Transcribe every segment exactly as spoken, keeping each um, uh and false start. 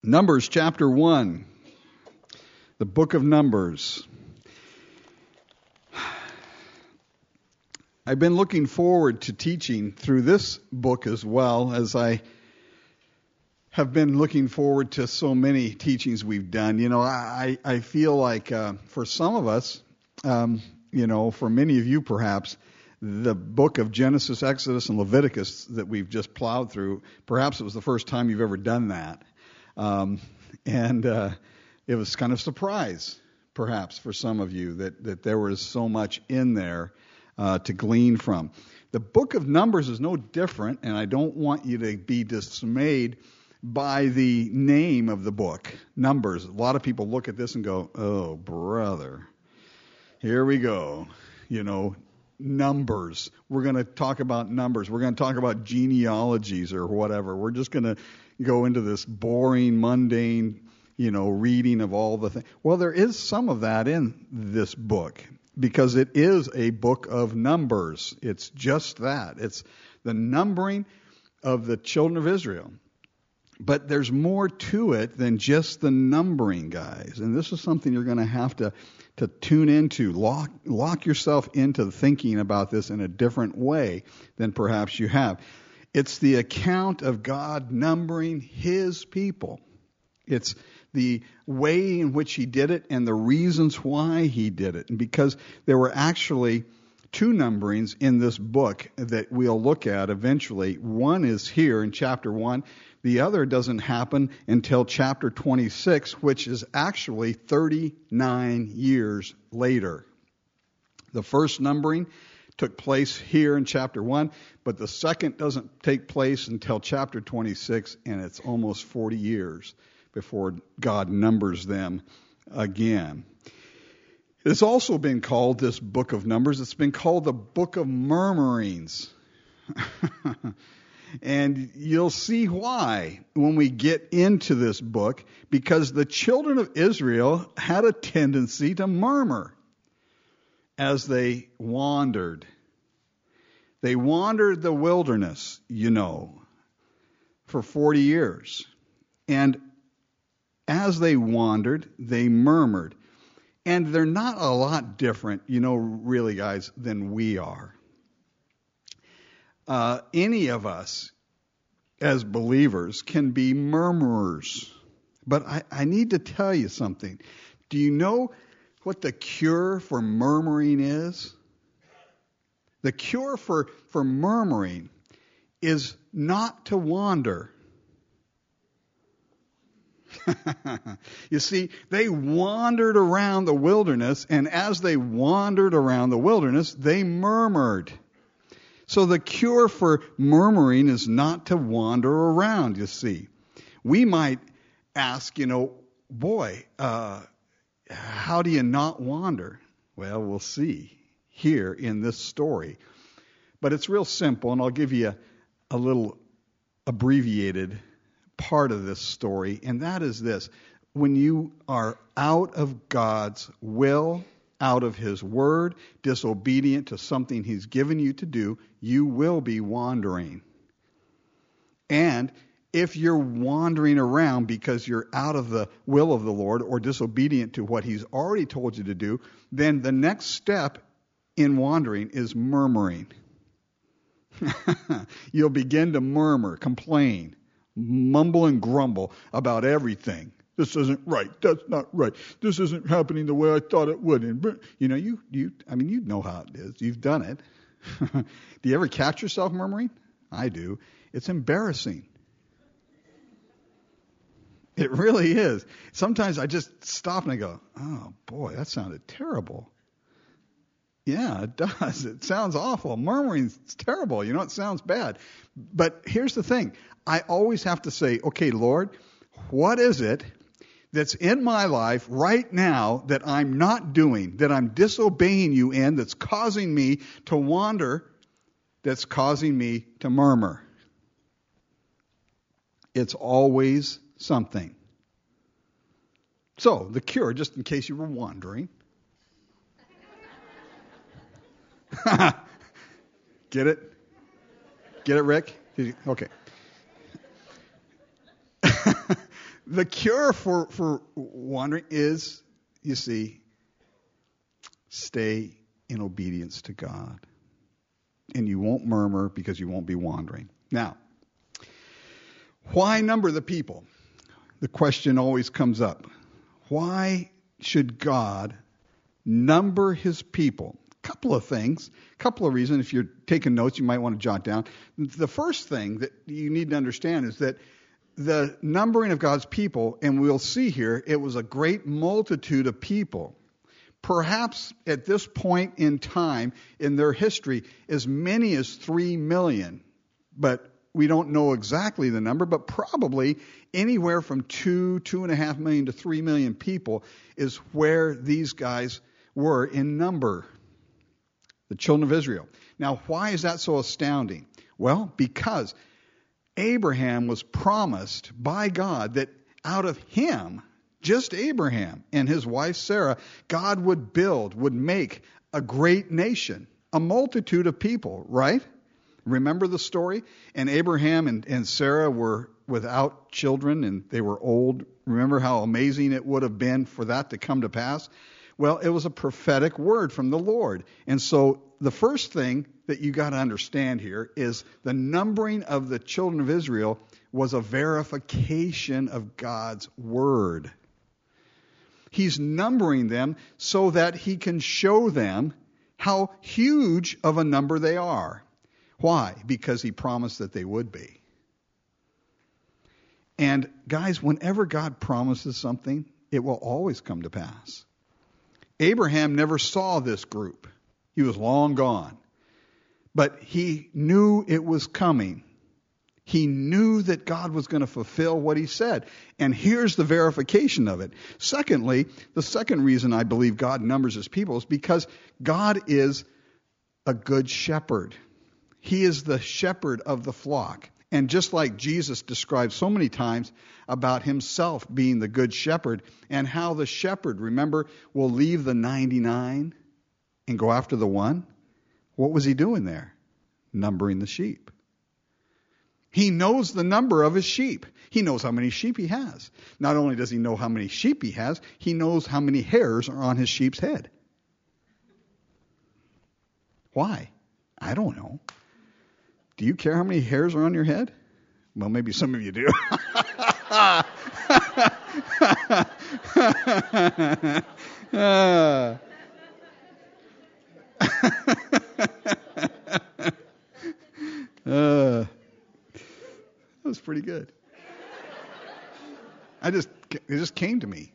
Numbers chapter one, the book of Numbers. I've been looking forward to teaching through this book as well as I have been looking forward to so many teachings we've done. You know, I, I feel like uh, for some of us, um, you know, for many of you perhaps, the book of Genesis, Exodus, and Leviticus that we've just plowed through, perhaps it was the first time you've ever done that. Um, and uh, it was kind of a surprise, perhaps, for some of you that, that there was so much in there uh, to glean from. The book of Numbers is no different, and I don't want you to be dismayed by the name of the book, Numbers. A lot of people look at this and go, oh, brother, here we go, you know, numbers. We're going to talk about numbers. We're going to talk about genealogies or whatever. We're just going to go into this boring, mundane, you know, reading of all the things. Well, there is some of that in this book because it is a book of numbers. It's just that. It's the numbering of the children of Israel. But there's more to it than just the numbering, guys. And this is something you're going to have to, to tune into. Lock, lock yourself into thinking about this in a different way than perhaps you have. It's the account of God numbering His people. It's the way in which He did it and the reasons why He did it. And because there were actually two numberings in this book that we'll look at eventually. One is here in chapter one. The other doesn't happen until chapter twenty-six, which is actually thirty-nine years later. The first numbering took place here in chapter one, but the second doesn't take place until chapter twenty-six, and it's almost forty years before God numbers them again. It's also been called, this book of Numbers, it's been called the book of murmurings. And you'll see why when we get into this book, because the children of Israel had a tendency to murmur as they wandered. They wandered the wilderness, you know, for forty years. And as they wandered, they murmured. And they're not a lot different, you know, really, guys, than we are. Uh, any of us, as believers, can be murmurers. But I, I need to tell you something. Do you know what the cure for murmuring is? The cure for, for murmuring is not to wander. You see, they wandered around the wilderness, and as they wandered around the wilderness, they murmured. So the cure for murmuring is not to wander around, you see. We might ask, you know, boy, uh, how do you not wander? Well, we'll see here in this story. But it's real simple, and I'll give you a, a little abbreviated part of this story, and that is this. When you are out of God's will, out of His word, disobedient to something He's given you to do, you will be wandering. And if you're wandering around because you're out of the will of the Lord or disobedient to what He's already told you to do, then the next step in wandering is murmuring. You'll begin to murmur, complain, mumble and grumble about everything. This isn't right. That's not right. This isn't happening the way I thought it would. And, you know, you, you, I mean, you know how it is. You've done it. Do you ever catch yourself murmuring? I do. It's embarrassing. It really is. Sometimes I just stop and I go, oh, boy, that sounded terrible. Yeah, it does. It sounds awful. Murmuring is terrible. You know, it sounds bad. But here's the thing. I always have to say, okay, Lord, what is it that's in my life right now that I'm not doing, that I'm disobeying you in, that's causing me to wander, that's causing me to murmur? It's always something. So, the cure, just in case you were wondering. Get it? Get it, Rick? Okay. the cure for, for wandering is, you see, stay in obedience to God. And you won't murmur because you won't be wandering. Now, why number the people? The question always comes up. Why should God number his people? A couple of things, a couple of reasons. If you're taking notes, you might want to jot down. The first thing that you need to understand is that the numbering of God's people, and we'll see here, it was a great multitude of people. Perhaps at this point in time in their history, as many as three million. But we don't know exactly the number, but probably anywhere from two, two and a half million to three million people is where these guys were in number. The children of Israel. Now, why is that so astounding? Well, because Abraham was promised by God that out of him, just Abraham and his wife Sarah, God would build, would make a great nation, a multitude of people, right? Remember the story? And Abraham and, and Sarah were without children and they were old. Remember how amazing it would have been for that to come to pass? Well, it was a prophetic word from the Lord. And so the first thing that you got to understand here is the numbering of the children of Israel was a verification of God's word. He's numbering them so that he can show them how huge of a number they are. Why? Because he promised that they would be. And guys, whenever God promises something, it will always come to pass. Abraham never saw this group. He was long gone. But he knew it was coming. He knew that God was going to fulfill what he said. And here's the verification of it. Secondly, the second reason I believe God numbers his people is because God is a good shepherd. He is the shepherd of the flock. And just like Jesus described so many times about himself being the good shepherd and how the shepherd, remember, will leave the ninety-nine and go after the one. What was he doing there? Numbering the sheep. He knows the number of his sheep. He knows how many sheep he has. Not only does he know how many sheep he has, he knows how many hairs are on his sheep's head. Why? I don't know. Do you care how many hairs are on your head? Well, maybe some of you do. uh. uh. That was pretty good. I just, it just came to me.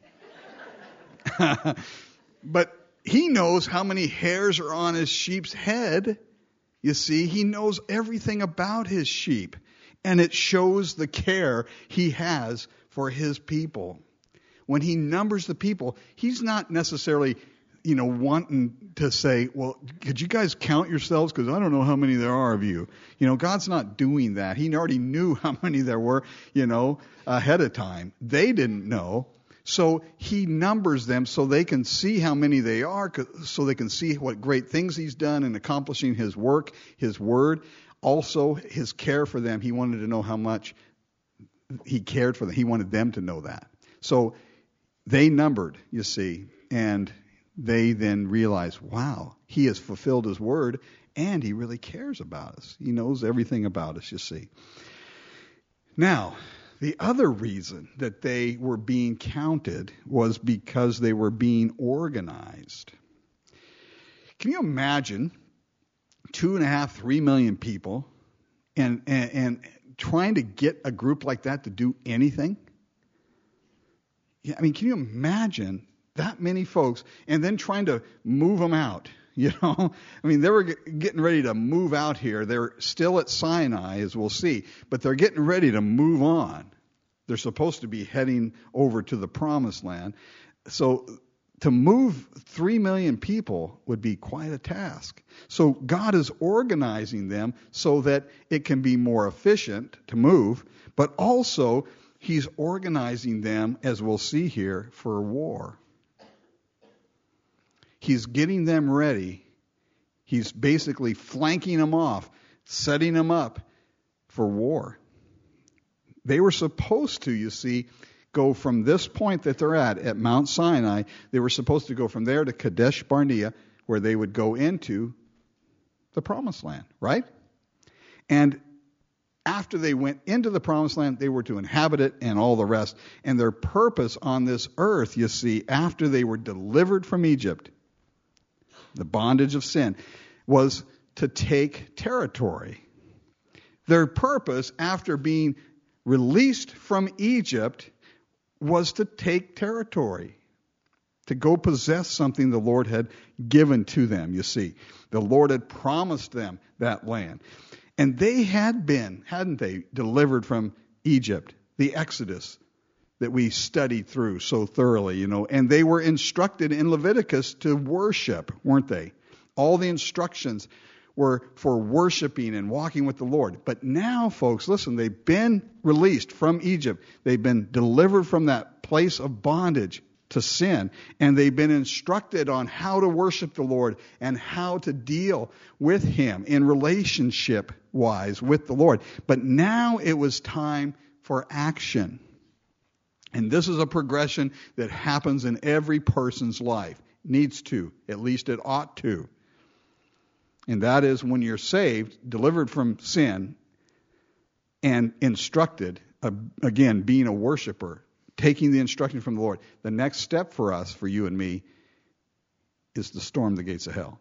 But he knows how many hairs are on his sheep's head. You see, he knows everything about his sheep. And it shows the care he has for his people. When he numbers the people, he's not necessarily, you know, wanting to say, well, could you guys count yourselves? Because I don't know how many there are of you. You know, God's not doing that. He already knew how many there were, you know, ahead of time. They didn't know. So he numbers them so they can see how many they are, so they can see what great things he's done in accomplishing his work, his word. Also, his care for them. He wanted to know how much he cared for them. He wanted them to know that. So they numbered, you see, and they then realized, wow, he has fulfilled his word, and he really cares about us. He knows everything about us, you see. Now, the other reason that they were being counted was because they were being organized. Can you imagine two and a half, three million people and, and, and trying to get a group like that to do anything? Yeah, I mean, can you imagine that many folks and then trying to move them out? You know, I mean, they were getting ready to move out here. They're still at Sinai, as we'll see, but they're getting ready to move on. They're supposed to be heading over to the promised land. So to move three million people would be quite a task. So God is organizing them so that it can be more efficient to move, but also he's organizing them, as we'll see here, for war. He's getting them ready. He's basically flanking them off, setting them up for war. They were supposed to, you see, go from this point that they're at, at Mount Sinai. They were supposed to go from there to Kadesh Barnea, where they would go into the Promised Land, right? And after they went into the Promised Land, they were to inhabit it and all the rest. And their purpose on this earth, you see, after they were delivered from Egypt, the bondage of sin, was to take territory. Their purpose after being released from Egypt was to take territory, to go possess something the Lord had given to them, you see. The Lord had promised them that land. And they had been, hadn't they, delivered from Egypt, the Exodus that we studied through so thoroughly, you know. And they were instructed in Leviticus to worship, weren't they? All the instructions were for worshiping and walking with the Lord. But now, folks, listen, they've been released from Egypt. They've been delivered from that place of bondage to sin, and they've been instructed on how to worship the Lord and how to deal with Him in relationship-wise with the Lord. But now it was time for action. And this is a progression that happens in every person's life. Needs to. At least it ought to. And that is when you're saved, delivered from sin, and instructed, uh, again, being a worshiper, taking the instruction from the Lord. The next step for us, for you and me, is to storm the gates of hell.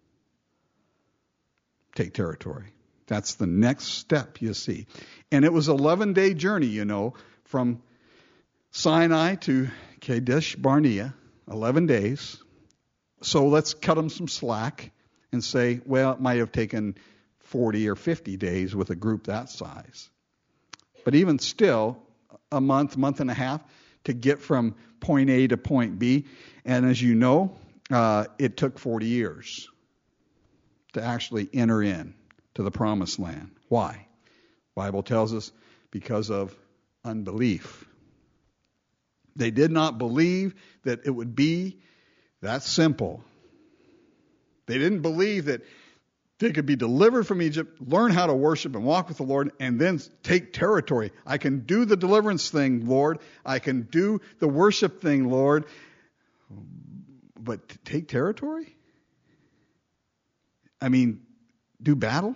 Take territory. That's the next step, you see. And it was an eleven-day journey, you know, from Sinai to Kadesh Barnea, eleven days. So let's cut them some slack and say, well, it might have taken forty or fifty days with a group that size. But even still, a month, month and a half to get from point A to point B. And as you know, uh, it took forty years to actually enter in to the Promised Land. Why? The Bible tells us because of unbelief. They did not believe that it would be that simple. They didn't believe that they could be delivered from Egypt, learn how to worship and walk with the Lord, and then take territory. I can do the deliverance thing, Lord. I can do the worship thing, Lord. But take territory? I mean, do battle?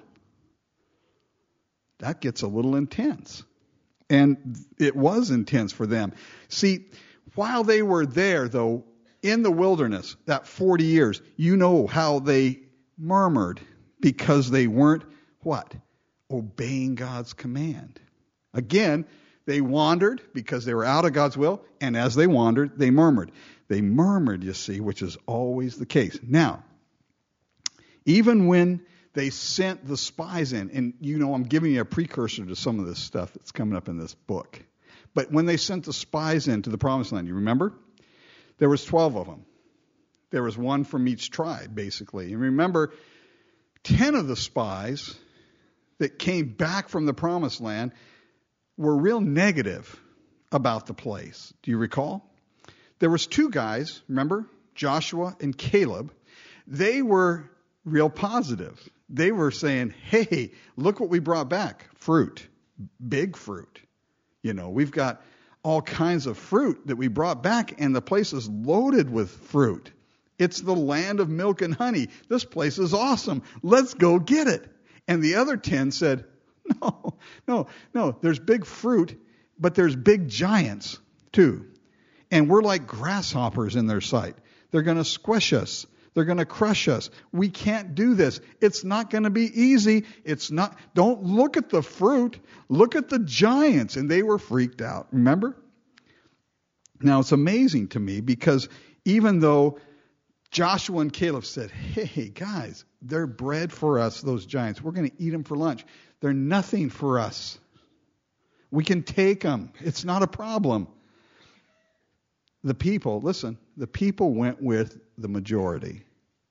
That gets a little intense. And it was intense for them. See, while they were there, though, in the wilderness, that forty years, you know how they murmured because they weren't, what? Obeying God's command. Again, they wandered because they were out of God's will, and as they wandered, they murmured. They murmured, you see, which is always the case. Now, even when they sent the spies in, and you know I'm giving you a precursor to some of this stuff that's coming up in this book. But when they sent the spies into the Promised Land, you remember? There was twelve of them. There was one from each tribe, basically. And remember, ten of the spies that came back from the Promised Land were real negative about the place. Do you recall? There was two guys, remember? Joshua and Caleb. They were real positive. They were saying, hey, look what we brought back. Fruit. Big fruit. You know, we've got all kinds of fruit that we brought back, and the place is loaded with fruit. It's the land of milk and honey. This place is awesome. Let's go get it. And the other ten said, no, no, no. There's big fruit, but there's big giants too. And we're like grasshoppers in their sight. They're going to squish us. They're going to crush us. We can't do this. It's not going to be easy. It's not. Don't look at the fruit. Look at the giants. And they were freaked out. Remember? Now, it's amazing to me because even though Joshua and Caleb said, hey, guys, they're bread for us, those giants. We're going to eat them for lunch. They're nothing for us. We can take them. It's not a problem. The people, listen, the people went with the majority.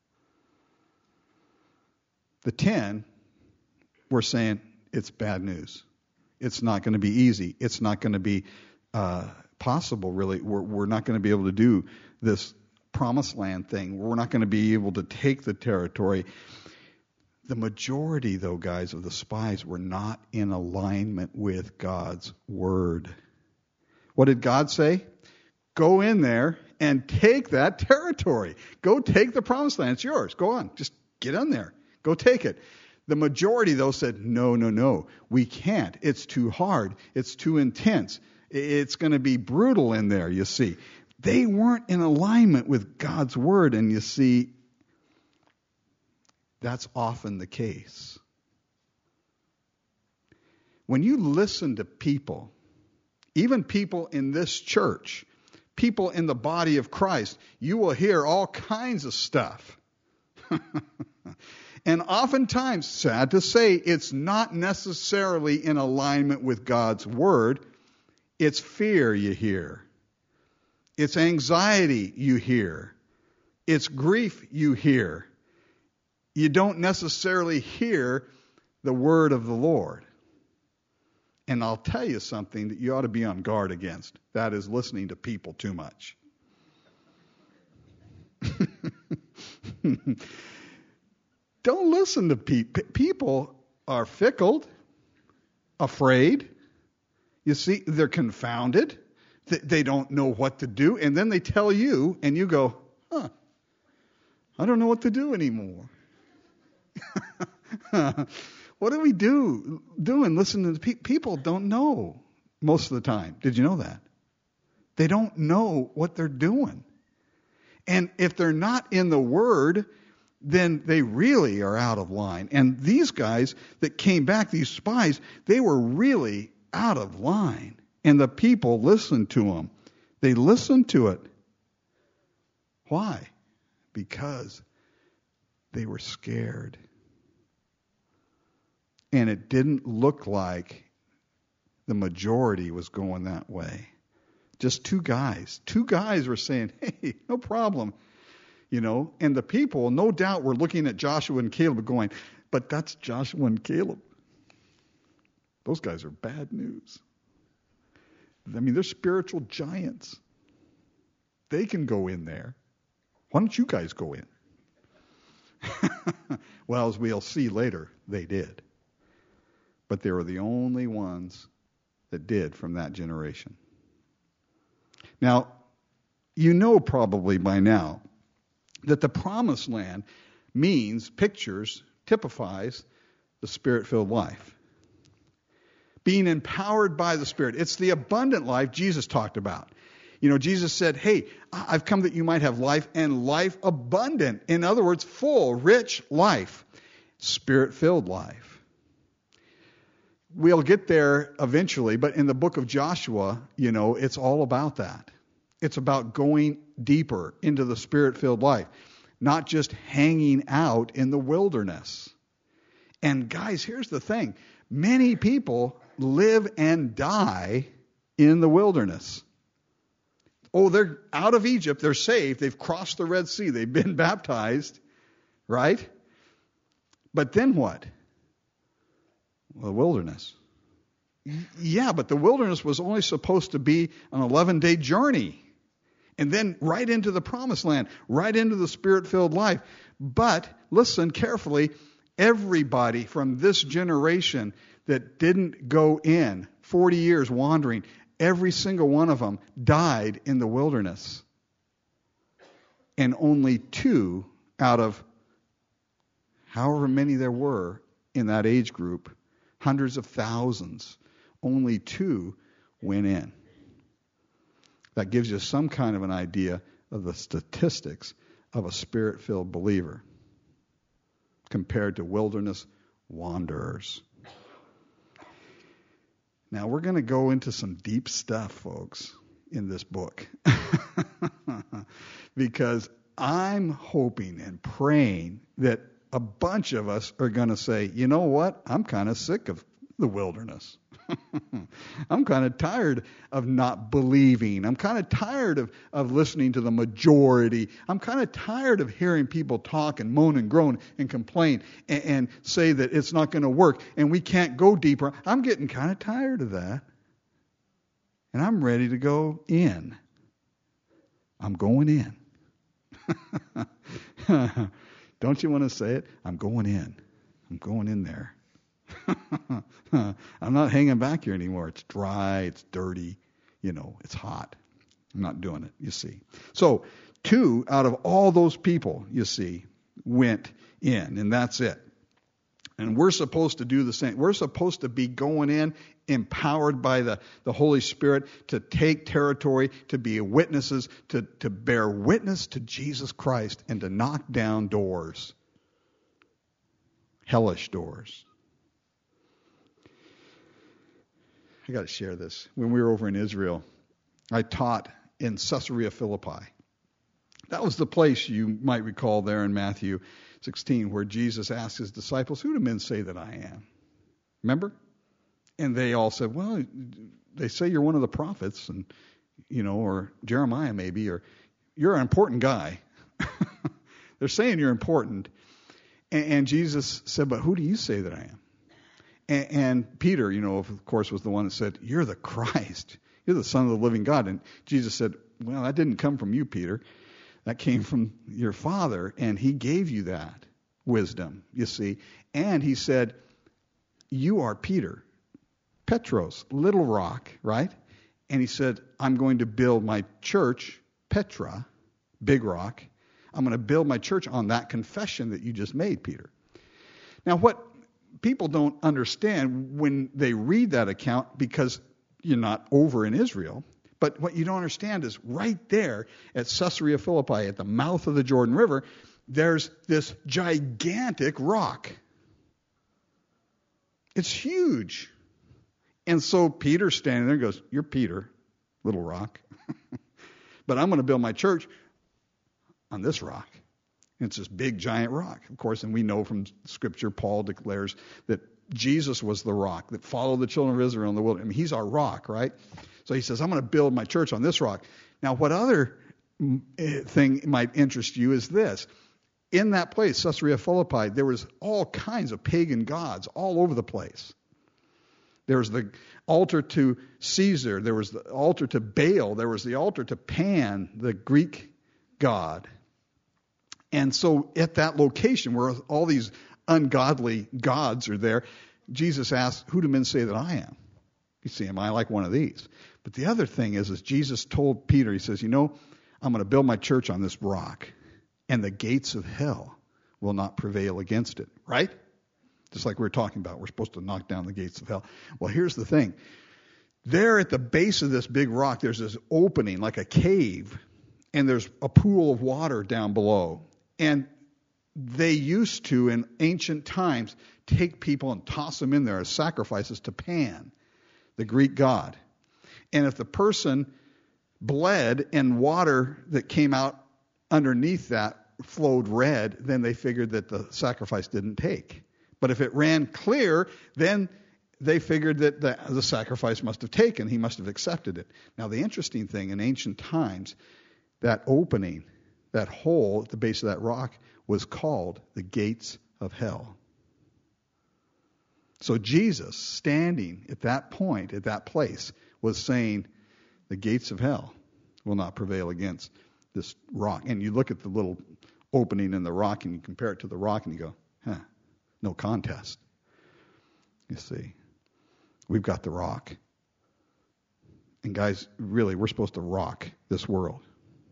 The ten were saying, it's bad news. It's not going to be easy. It's not going to be uh, possible, really. We're, we're not going to be able to do this Promised Land thing. We're not going to be able to take the territory. The majority, though, guys, of the spies were not in alignment with God's word. What did God say? Go in there and take that territory. Go take the promised land. It's yours. Go on. Just get in there. Go take it. The majority, though, said, no, no, no. We can't. It's too hard. It's too intense. It's going to be brutal in there, you see. They weren't in alignment with God's word, and you see, that's often the case. When you listen to people, even people in this church, people in the body of Christ, you will hear all kinds of stuff. And oftentimes, sad to say, it's not necessarily in alignment with God's word. It's fear you hear. It's anxiety you hear. It's grief you hear. You don't necessarily hear the word of the Lord. And I'll tell you something that you ought to be on guard against. That is listening to people too much. Don't listen to people. People are fickle, afraid. You see, they're confounded. They don't know what to do. And then they tell you, and you go, huh, I don't know what to do anymore. What do we do? Doing listening to pe- people don't know most of the time. Did you know that? They don't know what they're doing. And if they're not in the Word, then they really are out of line. And these guys that came back, these spies, they were really out of line. And the people listened to them. They listened to it. Why? Because they were scared. And it didn't look like the majority was going that way. Just two guys. Two guys were saying, hey, no problem. You know, and the people, no doubt, were looking at Joshua and Caleb going, but that's Joshua and Caleb. Those guys are bad news. I mean, they're spiritual giants. They can go in there. Why don't you guys go in? Well, as we'll see later, they did. But they were the only ones that did from that generation. Now, you know probably by now that the promised land means, pictures, typifies the Spirit-filled life. Being empowered by the Spirit. It's the abundant life Jesus talked about. You know, Jesus said, hey, I've come that you might have life and life abundant. In other words, full, rich life. Spirit-filled life. We'll get there eventually, but in the book of Joshua, you know, it's all about that. It's about going deeper into the Spirit-filled life, not just hanging out in the wilderness. And guys, here's the thing. Many people live and die in the wilderness. Oh, they're out of Egypt. They're saved. They've crossed the Red Sea. They've been baptized, right? But then what? The wilderness. Yeah, but the wilderness was only supposed to be an eleven-day journey. And then right into the promised land, right into the Spirit-filled life. But, listen carefully, everybody from this generation that didn't go in, forty years wandering, every single one of them died in the wilderness. And only two out of however many there were in that age group, hundreds of thousands, only two went in. That gives you some kind of an idea of the statistics of a Spirit-filled believer compared to wilderness wanderers. Now, we're going to go into some deep stuff, folks, in this book. Because I'm hoping and praying that a bunch of us are going to say, you know what? I'm kind of sick of the wilderness. I'm kind of tired of not believing. I'm kind of tired of, of listening to the majority. I'm kind of tired of hearing people talk and moan and groan and complain and, and say that it's not going to work and we can't go deeper. I'm getting kind of tired of that. And I'm ready to go in. I'm going in. Don't you want to say it? I'm going in. I'm going in there. I'm not hanging back here anymore. It's dry. It's dirty. you know, it's hot. I'm not doing it, you see. So two out of all those people, you see, went in, and that's it. And we're supposed to do the same. We're supposed to be going in empowered by the, the Holy Spirit to take territory, to be witnesses, to, to bear witness to Jesus Christ, and to knock down doors. Hellish doors. I got to share this. When we were over in Israel, I taught in Caesarea Philippi. That was the place, you might recall there in Matthew sixteen, where Jesus asked his disciples, who do men say that I am? Remember? And they all said, well, they say you're one of the prophets, and you know, or Jeremiah maybe, or you're an important guy. They're saying you're important. And, and Jesus said, but who do you say that I am? And, and Peter, you know, of course, was the one that said, you're the Christ. You're the Son of the living God. And Jesus said, well, that didn't come from you, Peter. That came from your Father, and he gave you that wisdom, you see. And he said, you are Peter, Petros, little rock, right? And he said, I'm going to build my church, Petra, big rock. I'm going to build my church on that confession that you just made, Peter. Now, what people don't understand when they read that account, because you're not over in Israel, but what you don't understand is right there at Caesarea Philippi, at the mouth of the Jordan River, there's this gigantic rock. It's huge. And so Peter's standing there and goes, you're Peter, little rock. But I'm going to build my church on this rock. And it's this big, giant rock, of course. And we know from Scripture, Paul declares that Jesus was the rock that followed the children of Israel in the wilderness. I mean, he's our rock, right? So he says, I'm going to build my church on this rock. Now, what other thing might interest you is this. In that place, Caesarea Philippi, there was all kinds of pagan gods all over the place. There was the altar to Caesar. There was the altar to Baal. There was the altar to Pan, the Greek god. And so at that location where all these ungodly gods are there, Jesus asked, who do men say that I am? You see, am I like one of these? But the other thing is, is Jesus told Peter, he says, you know, I'm going to build my church on this rock, and the gates of hell will not prevail against it. Right? Just like we were talking about, we're supposed to knock down the gates of hell. Well, here's the thing. There at the base of this big rock, there's this opening, like a cave, and there's a pool of water down below. And they used to, in ancient times, take people and toss them in there as sacrifices to Pan, the Greek god. And if the person bled and water that came out underneath that flowed red, then they figured that the sacrifice didn't take. But if it ran clear, then they figured that the, the sacrifice must have taken. He must have accepted it. Now, the interesting thing, in ancient times, that opening, that hole at the base of that rock, was called the gates of hell. So Jesus, standing at that point, at that place, was saying, the gates of hell will not prevail against this rock. And you look at the little opening in the rock, and you compare it to the rock, and you go, huh, no contest. You see, we've got the rock. And guys, really, we're supposed to rock this world.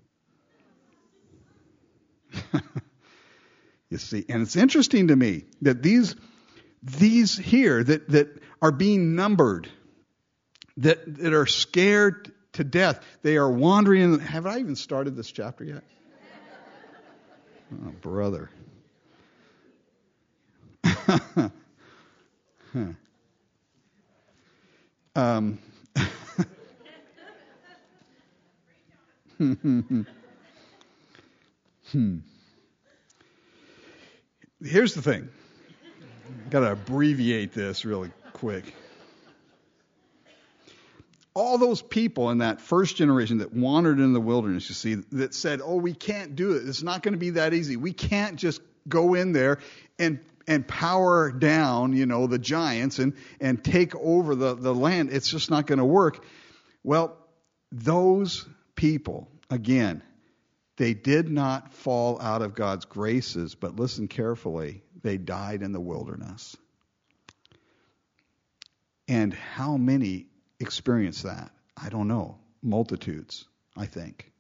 You see, and it's interesting to me that these these here that, that are being numbered, that, that are scared to death, they are wandering in. Have I even started this chapter yet? Oh, brother. huh. Um. hmm. Here's the thing. Got to abbreviate this really quick. All those people in that first generation that wandered in the wilderness, you see, that said, oh, we can't do it. It's not going to be that easy. We can't just go in there and and power down, you know, the giants and, and take over the, the land. It's just not going to work. Well, those people, again, they did not fall out of God's graces, but listen carefully, they died in the wilderness. And how many experienced that? I don't know, multitudes, I think.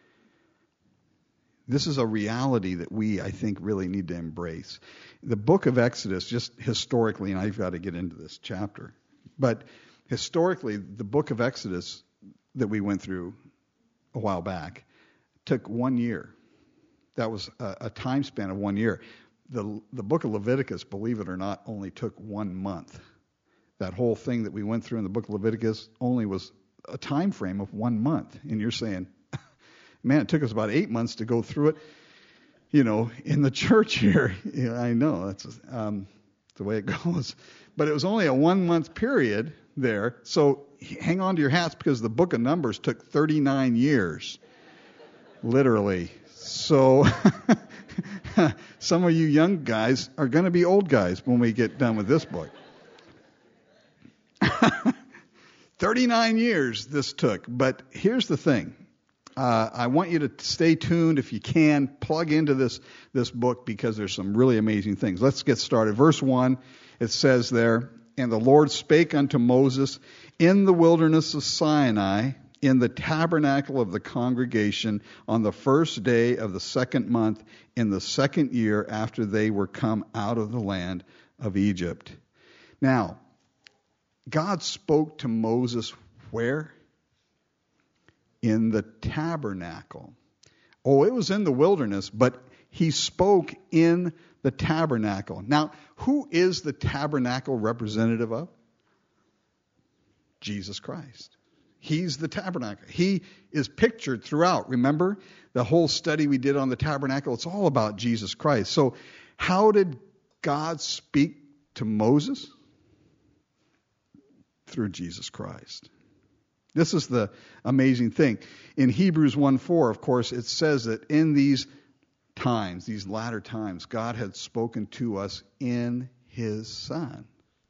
This is a reality that we, I think, really need to embrace. The book of Exodus, just historically, and I've got to get into this chapter, but historically, the book of Exodus that we went through a while back took one year. That was a, a time span of one year. The, the book of Leviticus, believe it or not, only took one month. That whole thing that we went through in the book of Leviticus only was a time frame of one month. And you're saying, man, it took us about eight months to go through it, you know, in the church here. Yeah, I know, that's um, the way it goes. But it was only a one-month period there. So hang on to your hats, because the book of Numbers took thirty-nine years, literally. So some of you young guys are going to be old guys when we get done with this book. thirty-nine years this took. But here's the thing. Uh, I want you to stay tuned if you can. Plug into this, this book, because there's some really amazing things. Let's get started. Verse one, it says there, "And the Lord spake unto Moses in the wilderness of Sinai, in the tabernacle of the congregation, on the first day of the second month, in the second year after they were come out of the land of Egypt." Now, God spoke to Moses where? In the tabernacle. Oh, it was in the wilderness, but he spoke in the tabernacle. Now, who is the tabernacle representative of? Jesus Christ. He's the tabernacle. He is pictured throughout. Remember the whole study we did on the tabernacle? It's all about Jesus Christ. So how did God speak to Moses? Through Jesus Christ. This is the amazing thing. In Hebrews one four, of course, it says that in these times, these latter times, God had spoken to us in His Son.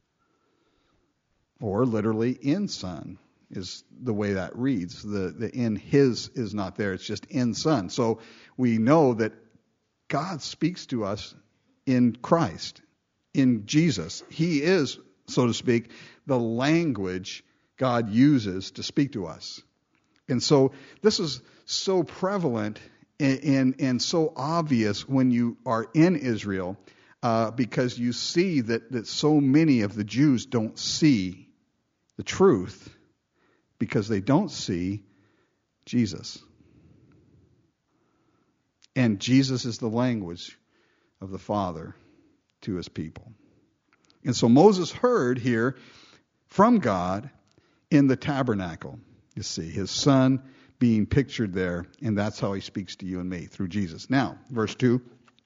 Or literally in Son is the way that reads. The, the in His is not there. It's just in Son. So we know that God speaks to us in Christ, in Jesus. He is, so to speak, the language God uses to speak to us. And so this is so prevalent and, and, and so obvious when you are in Israel, uh, because you see that, that so many of the Jews don't see the truth because they don't see Jesus. And Jesus is the language of the Father to His people. And so Moses heard here from God in the tabernacle, you see, His Son being pictured there, and that's how He speaks to you and me, through Jesus. Now, verse two,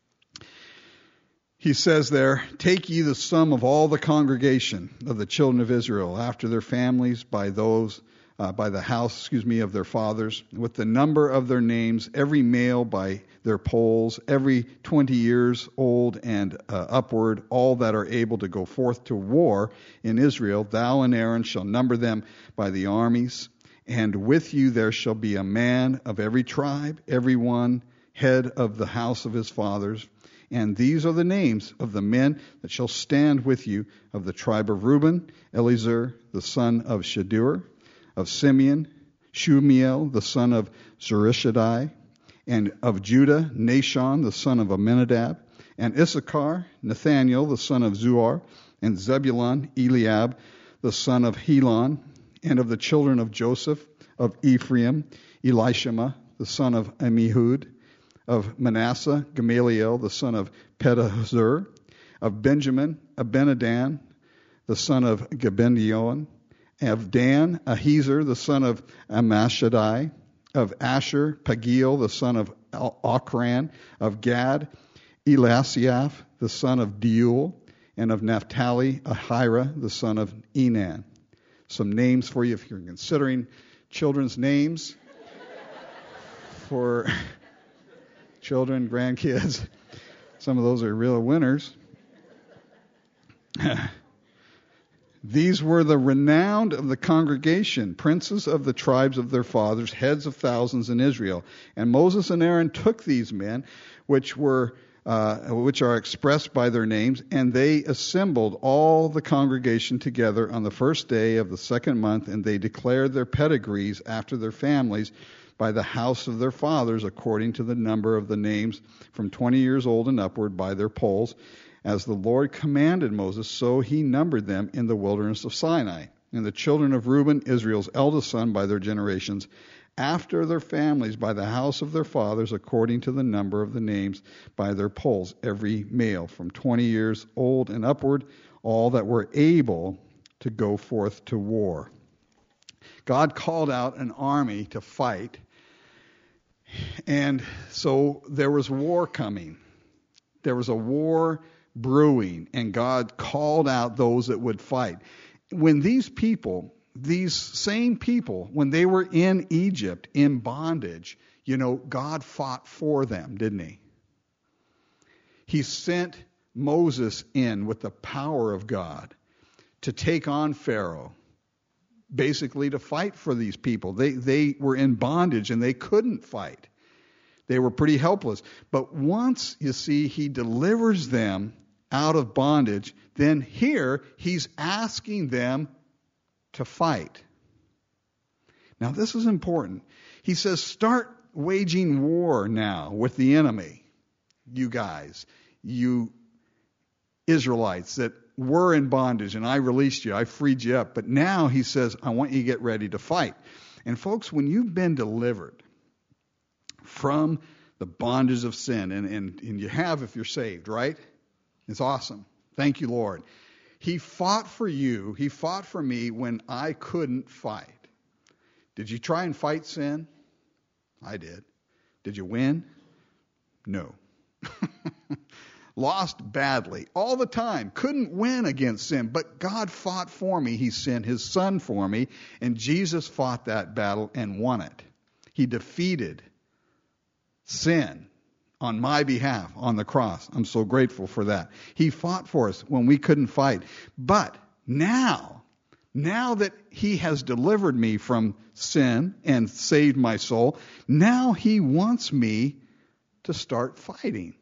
He says there, "Take ye the sum of all the congregation of the children of Israel after their families, by those, uh, by the house, excuse me, of their fathers, with the number of their names, every male by their polls, every twenty years old and uh, upward, all that are able to go forth to war in Israel. Thou and Aaron shall number them by the armies. And with you there shall be a man of every tribe, every one head of the house of his fathers. And these are the names of the men that shall stand with you: of the tribe of Reuben, Eliezer, the son of Shedeur; of Simeon, Shumiel, the son of Zurishaddai; and of Judah, Nashon, the son of Amminadab; and Issachar, Nathaniel, the son of Zuar; and Zebulun, Eliab, the son of Helon; and of the children of Joseph, of Ephraim, Elishama, the son of Ammihud; of Manasseh, Gamaliel, the son of Pedahzur; of Benjamin, Abenadan, the son of Gibeon; of Dan, Ahiezer, the son of Ammishaddai; of Asher, Pagiel, the son of Ochran; of Gad, Eliasaph, the son of Deuel; and of Naphtali, Ahira, the son of Enan. Some names for you if you're considering children's names for children, grandkids. Some of those are real winners. These were the renowned of the congregation, princes of the tribes of their fathers, heads of thousands in Israel. And Moses and Aaron took these men, which were uh, which are expressed by their names. And they assembled all the congregation together on the first day of the second month, and they declared their pedigrees after their families by the house of their fathers, according to the number of the names from twenty years old and upward by their polls. As the Lord commanded Moses, so he numbered them in the wilderness of Sinai. And the children of Reuben, Israel's eldest son, by their generations, after their families, by the house of their fathers, according to the number of the names by their polls, every male from twenty years old and upward, all that were able to go forth to war. God called out an army to fight, and so there was war coming. There was a war brewing, and God called out those that would fight. When these people, these same people, when they were in Egypt in bondage, you know, God fought for them, didn't he? He sent Moses in with the power of God to take on Pharaoh, basically to fight for these people. They they were in bondage and they couldn't fight. They were pretty helpless. But once, you see, he delivers them out of bondage, then here he's asking them to fight. Now this is important. He says, start waging war now with the enemy. You guys, you Israelites that were in bondage, and I released you, I freed you up. But now he says, I want you to get ready to fight. And folks, when you've been delivered from the bondage of sin, and, and, and you have if you're saved, right? It's awesome. Thank you, Lord. He fought for you. He fought for me when I couldn't fight. Did you try and fight sin? I did. Did you win? No. Lost badly all the time. Couldn't win against sin, but God fought for me. He sent his son for me, and Jesus fought that battle and won it. He defeated sin on my behalf on the cross. I'm so grateful for that. He fought for us when we couldn't fight. But now, now that he has delivered me from sin and saved my soul, now he wants me to start fighting.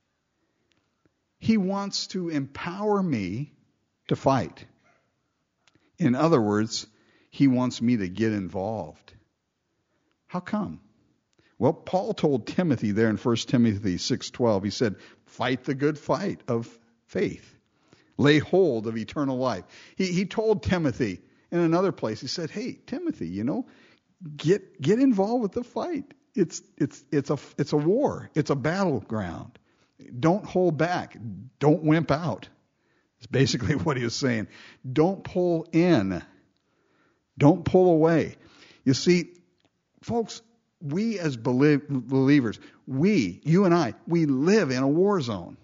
He wants to empower me to fight. In other words, he wants me to get involved. How come? Well, Paul told Timothy there in First Timothy six twelve, he said, fight the good fight of faith. Lay hold of eternal life. He, he told Timothy in another place, he said, hey, Timothy, you know, get get involved with the fight. It's it's it's a it's a war. It's a battleground. Don't hold back. Don't wimp out. It's basically what he was saying. Don't pull in. Don't pull away. You see, folks, we as believers, we, you and I, we live in a war zone.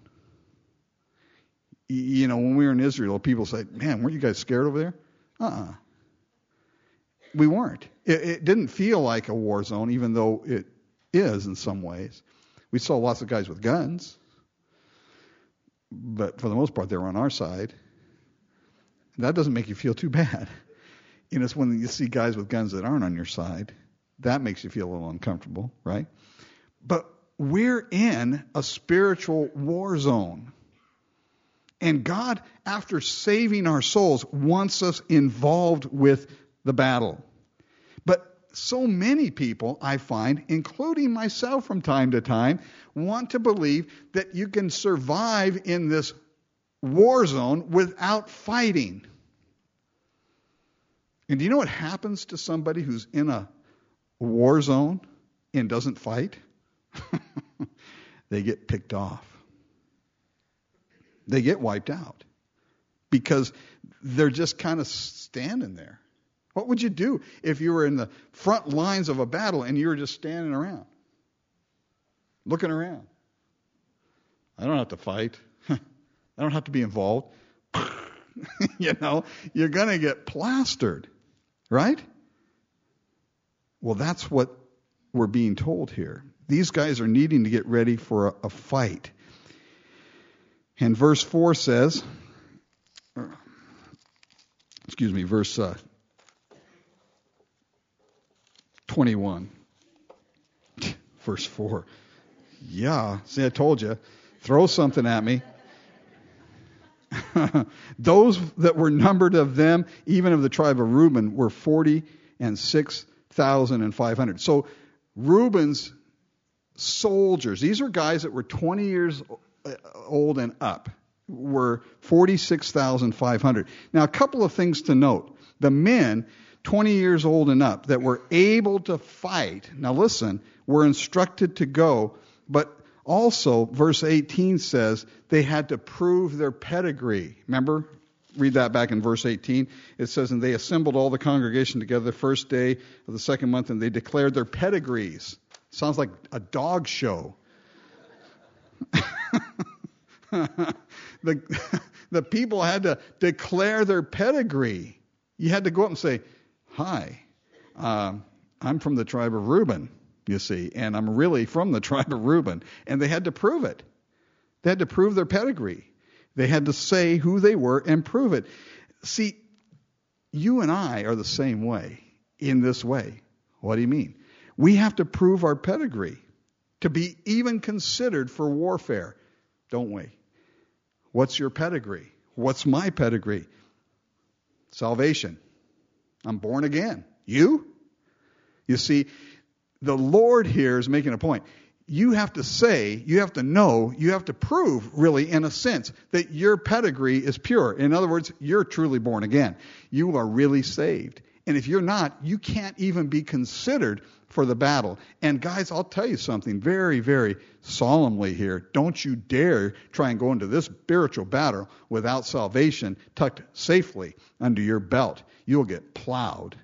You know, when we were in Israel, people say, man, weren't you guys scared over there? Uh-uh. We weren't. It, it didn't feel like a war zone, even though it is in some ways. We saw lots of guys with guns, but for the most part, they were on our side. That doesn't make you feel too bad. You know, it's when you see guys with guns that aren't on your side, that makes you feel a little uncomfortable, right? But we're in a spiritual war zone. And God, after saving our souls, wants us involved with the battle. But so many people, I find, including myself from time to time, want to believe that you can survive in this war zone without fighting. And do you know what happens to somebody who's in a war zone and doesn't fight? They get picked off. They get wiped out because they're just kind of standing there. What would you do if you were in the front lines of a battle and you were just standing around, looking around? I don't have to fight. I don't have to be involved. You know, you're going to get plastered, right? Well, that's what we're being told here. These guys are needing to get ready for a, a fight. And verse four says, excuse me, verse uh, twenty-one. Verse four. Yeah, see, I told you. Throw something at me. Those that were numbered of them, even of the tribe of Reuben, were forty and six thousand and five hundred. So Reuben's soldiers, these were guys that were twenty years old and up, were forty-six thousand five hundred. Now, a couple of things to note. The men, twenty years old and up, that were able to fight, now listen, were instructed to go, but also, verse eighteen says they had to prove their pedigree. Remember? Read that back in verse eighteen. It says, and they assembled all the congregation together the first day of the second month, and they declared their pedigrees. Sounds like a dog show. the, the people had to declare their pedigree. You had to go up and say, hi, uh, I'm from the tribe of Reuben. You see, and I'm really from the tribe of Reuben. And they had to prove it. They had to prove their pedigree. They had to say who they were and prove it. See, you and I are the same way in this way. What do you mean? We have to prove our pedigree to be even considered for warfare, don't we? What's your pedigree? What's my pedigree? Salvation. I'm born again. You? You see, the Lord here is making a point. You have to say, you have to know, you have to prove, really, in a sense, that your pedigree is pure. In other words, you're truly born again. You are really saved. And if you're not, you can't even be considered for the battle. And guys, I'll tell you something very, very solemnly here. Don't you dare try and go into this spiritual battle without salvation tucked safely under your belt. You'll get plowed.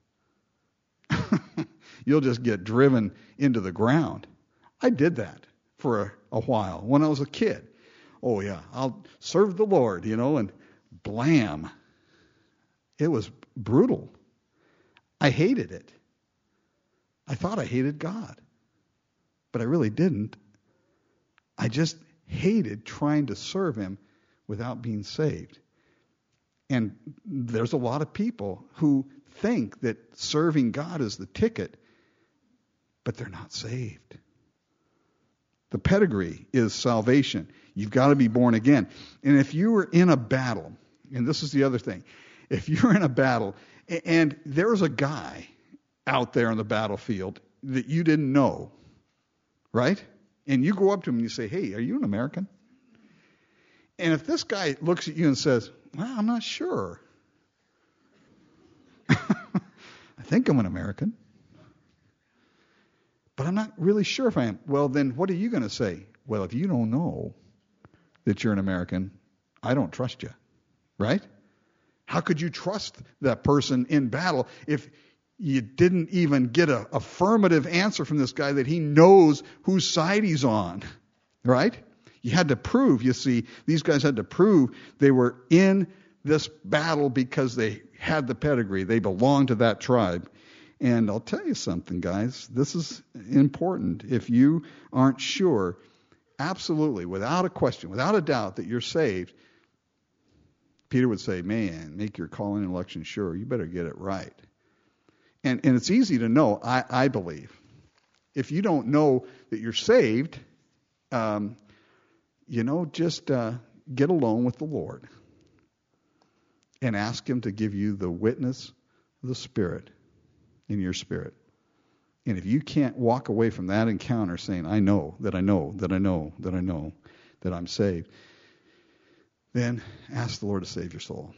You'll just get driven into the ground. I did that for a, a while when I was a kid. Oh, yeah, I'll serve the Lord, you know, and blam. It was brutal. I hated it. I thought I hated God, but I really didn't. I just hated trying to serve Him without being saved. And there's a lot of people who think that serving God is the ticket, but they're not saved. The pedigree is salvation. You've got to be born again. And if you were in a battle, and this is the other thing, if you're in a battle and there's a guy out there on the battlefield that you didn't know, right? And you go up to him and you say, hey, are you an American? And if this guy looks at you and says, well, I'm not sure. I think I'm an American, but I'm not really sure if I am. Well, then what are you going to say? Well, if you don't know that you're an American, I don't trust you, right? How could you trust that person in battle if you didn't even get an affirmative answer from this guy that he knows whose side he's on, right? You had to prove, you see, these guys had to prove they were in this battle because they had the pedigree. They belonged to that tribe. And I'll tell you something, guys. This is important. If you aren't sure, absolutely, without a question, without a doubt that you're saved, Peter would say, man, make your calling and election sure. You better get it right. And and it's easy to know, I, I believe. If you don't know that you're saved, um, you know, just uh, get alone with the Lord and ask Him to give you the witness of the Spirit in your spirit. And if you can't walk away from that encounter saying, I know that I know that I know that I know that I'm saved, then ask the Lord to save your soul.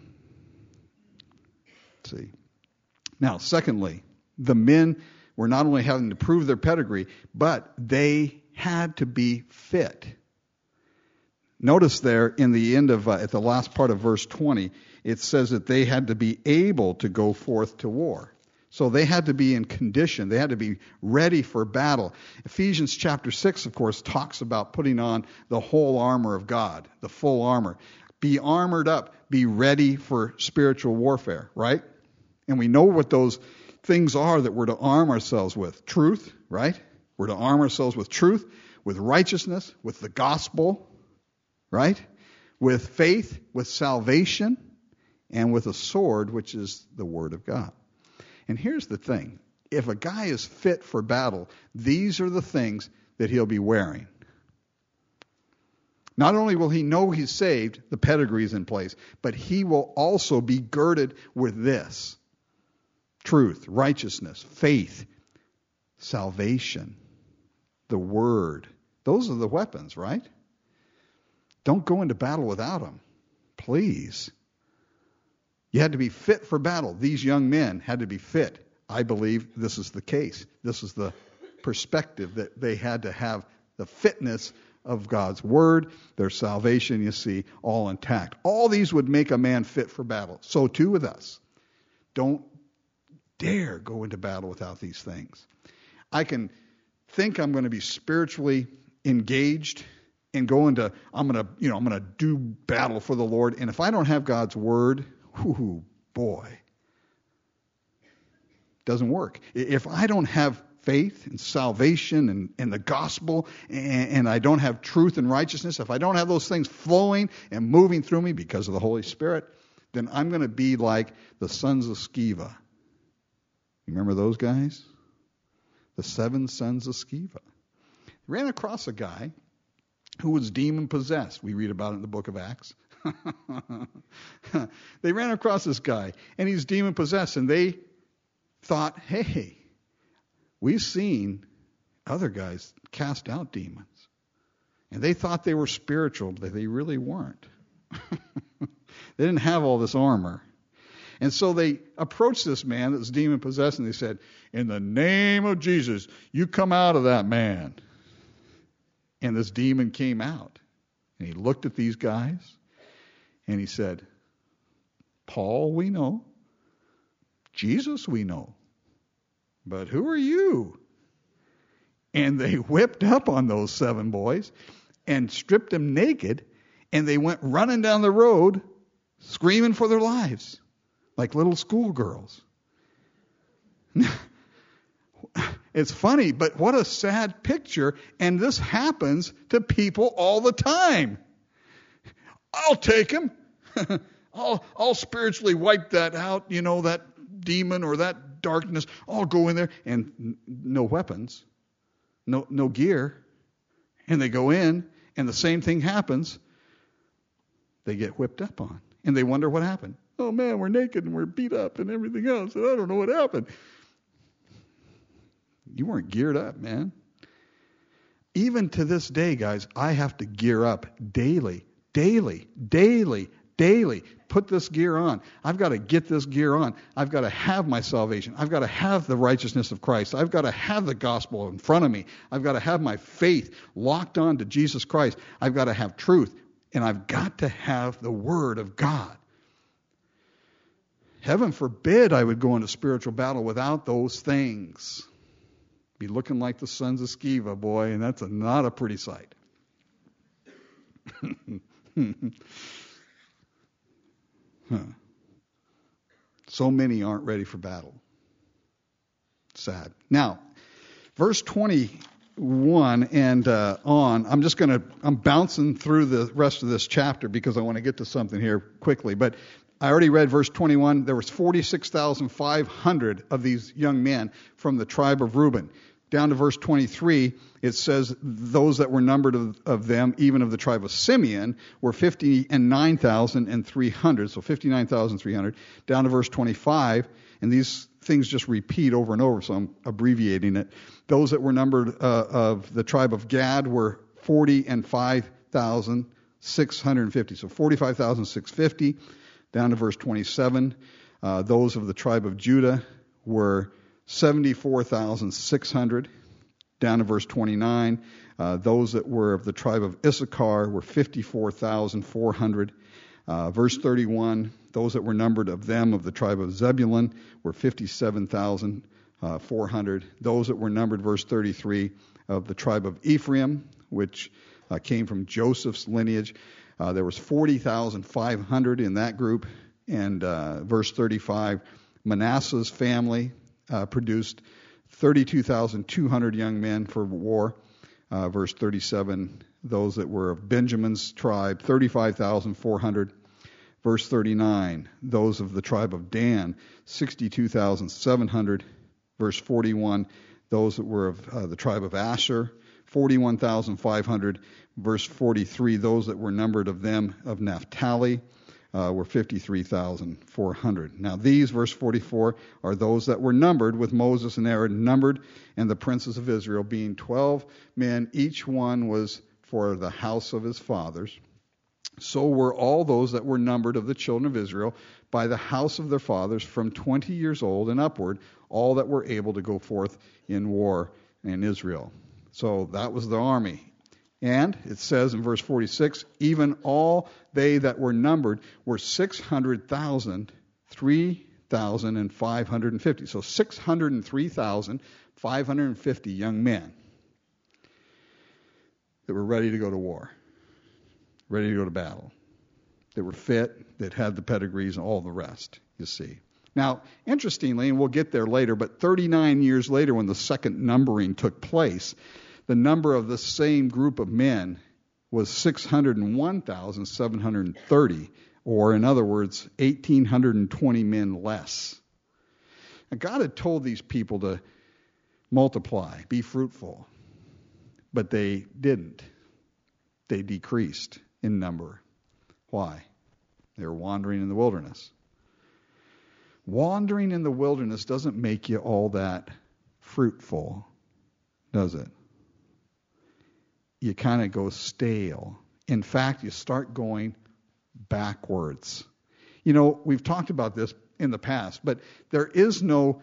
See. Now, secondly, the men were not only having to prove their pedigree, but they had to be fit. Notice there in the end of, uh, at the last part of verse twenty, it says that they had to be able to go forth to war. So they had to be in condition. They had to be ready for battle. Ephesians chapter six, of course, talks about putting on the whole armor of God, the full armor. Be armored up. Be ready for spiritual warfare, right? And we know what those things are that we're to arm ourselves with. Truth, right? We're to arm ourselves with truth, with righteousness, with the gospel, right? With faith, with salvation, and with a sword, which is the word of God. And here's the thing. If a guy is fit for battle, these are the things that he'll be wearing. Not only will he know he's saved, the pedigree is in place, but he will also be girded with this: truth, righteousness, faith, salvation, the word. Those are the weapons, right? Don't go into battle without them, please. You had to be fit for battle. These young men had to be fit. I believe this is the case. This is the perspective that they had to have, the fitness of God's word, their salvation, you see, all intact. All these would make a man fit for battle. So too with us. Don't dare go into battle without these things. I can think I'm going to be spiritually engaged and go into, I'm going to, you know, I'm going to do battle for the Lord. And if I don't have God's word, whoo, boy, doesn't work. If I don't have faith and salvation and, and the gospel, and, and I don't have truth and righteousness, if I don't have those things flowing and moving through me because of the Holy Spirit, then I'm going to be like the sons of Sceva. You remember those guys? The seven sons of Sceva. Ran across a guy who was demon possessed. We read about it in the book of Acts. They ran across this guy, and he's demon possessed, and they thought, hey, we've seen other guys cast out demons. And they thought they were spiritual, but they really weren't. They didn't have all this armor. And so they approached this man that was demon possessed, and they said, in the name of Jesus, you come out of that man. And this demon came out. And he looked at these guys, and he said, Paul, we know. Jesus, we know. But who are you? And they whipped up on those seven boys and stripped them naked, and they went running down the road screaming for their lives like little schoolgirls. It's funny, but what a sad picture, and this happens to people all the time. I'll take him. I'll, I'll spiritually wipe that out, you know, that demon or that darkness. I'll go in there, and no weapons, no no gear. And they go in, and the same thing happens. They get whipped up on, and they wonder what happened. Oh, man, we're naked, and we're beat up, and everything else, and I don't know what happened. You weren't geared up, man. Even to this day, guys, I have to gear up daily, daily, daily, daily. Put this gear on. I've got to get this gear on. I've got to have my salvation. I've got to have the righteousness of Christ. I've got to have the gospel in front of me. I've got to have my faith locked on to Jesus Christ. I've got to have truth. And I've got to have the Word of God. Heaven forbid I would go into spiritual battle without those things. Be looking like the sons of Sceva, boy, and that's a, not a pretty sight. huh. So many aren't ready for battle. Sad. Now, verse twenty-one and uh, on, I'm just going to, I'm bouncing through the rest of this chapter because I want to get to something here quickly, but I already read verse twenty-one. There was forty-six thousand five hundred of these young men from the tribe of Reuben. Down to verse twenty-three, it says those that were numbered of, of them, even of the tribe of Simeon, were fifty-nine thousand three hundred. So fifty-nine thousand three hundred. Down to verse twenty-five, and these things just repeat over and over, so I'm abbreviating it. Those that were numbered uh, of the tribe of Gad were forty and five thousand six hundred fifty. So forty-five thousand six hundred fifty. Down to verse twenty-seven, uh, those of the tribe of Judah were seventy-four thousand six hundred. Down to verse twenty-nine, uh, those that were of the tribe of Issachar were fifty-four thousand four hundred. Uh, verse thirty-one, those that were numbered of them of the tribe of Zebulun were fifty-seven thousand four hundred. Those that were numbered, verse thirty-three, of the tribe of Ephraim, which uh, came from Joseph's lineage, Uh, there was forty thousand five hundred in that group. And uh, verse thirty-five, Manasseh's family uh, produced thirty-two thousand two hundred young men for war. Uh, verse thirty-seven, those that were of Benjamin's tribe, thirty-five thousand four hundred. Verse thirty-nine, those of the tribe of Dan, sixty-two thousand seven hundred. Verse forty-one, those that were of uh, the tribe of Asher, forty-one thousand five hundred. Verse forty-three, those that were numbered of them of Naphtali uh, were fifty-three thousand four hundred. Now these, verse forty-four, are those that were numbered with Moses and Aaron, numbered, and the princes of Israel, being twelve men, each one was for the house of his fathers. So were all those that were numbered of the children of Israel by the house of their fathers from twenty years old and upward, all that were able to go forth in war in Israel. So that was the army. And it says in verse forty-six, even all they that were numbered were six hundred thousand, three thousand five hundred fifty. So six hundred three thousand five hundred fifty young men that were ready to go to war, ready to go to battle. They were fit, that had the pedigrees and all the rest, you see. Now, interestingly, and we'll get there later, but thirty-nine years later when the second numbering took place, the number of the same group of men was six hundred one thousand seven hundred thirty, or in other words, one thousand eight hundred twenty men less. Now, God had told these people to multiply, be fruitful, but they didn't. They decreased in number. Why? They were wandering in the wilderness. Wandering in the wilderness doesn't make you all that fruitful, does it? You kind of go stale. In fact, you start going backwards. You know, we've talked about this in the past, but there is no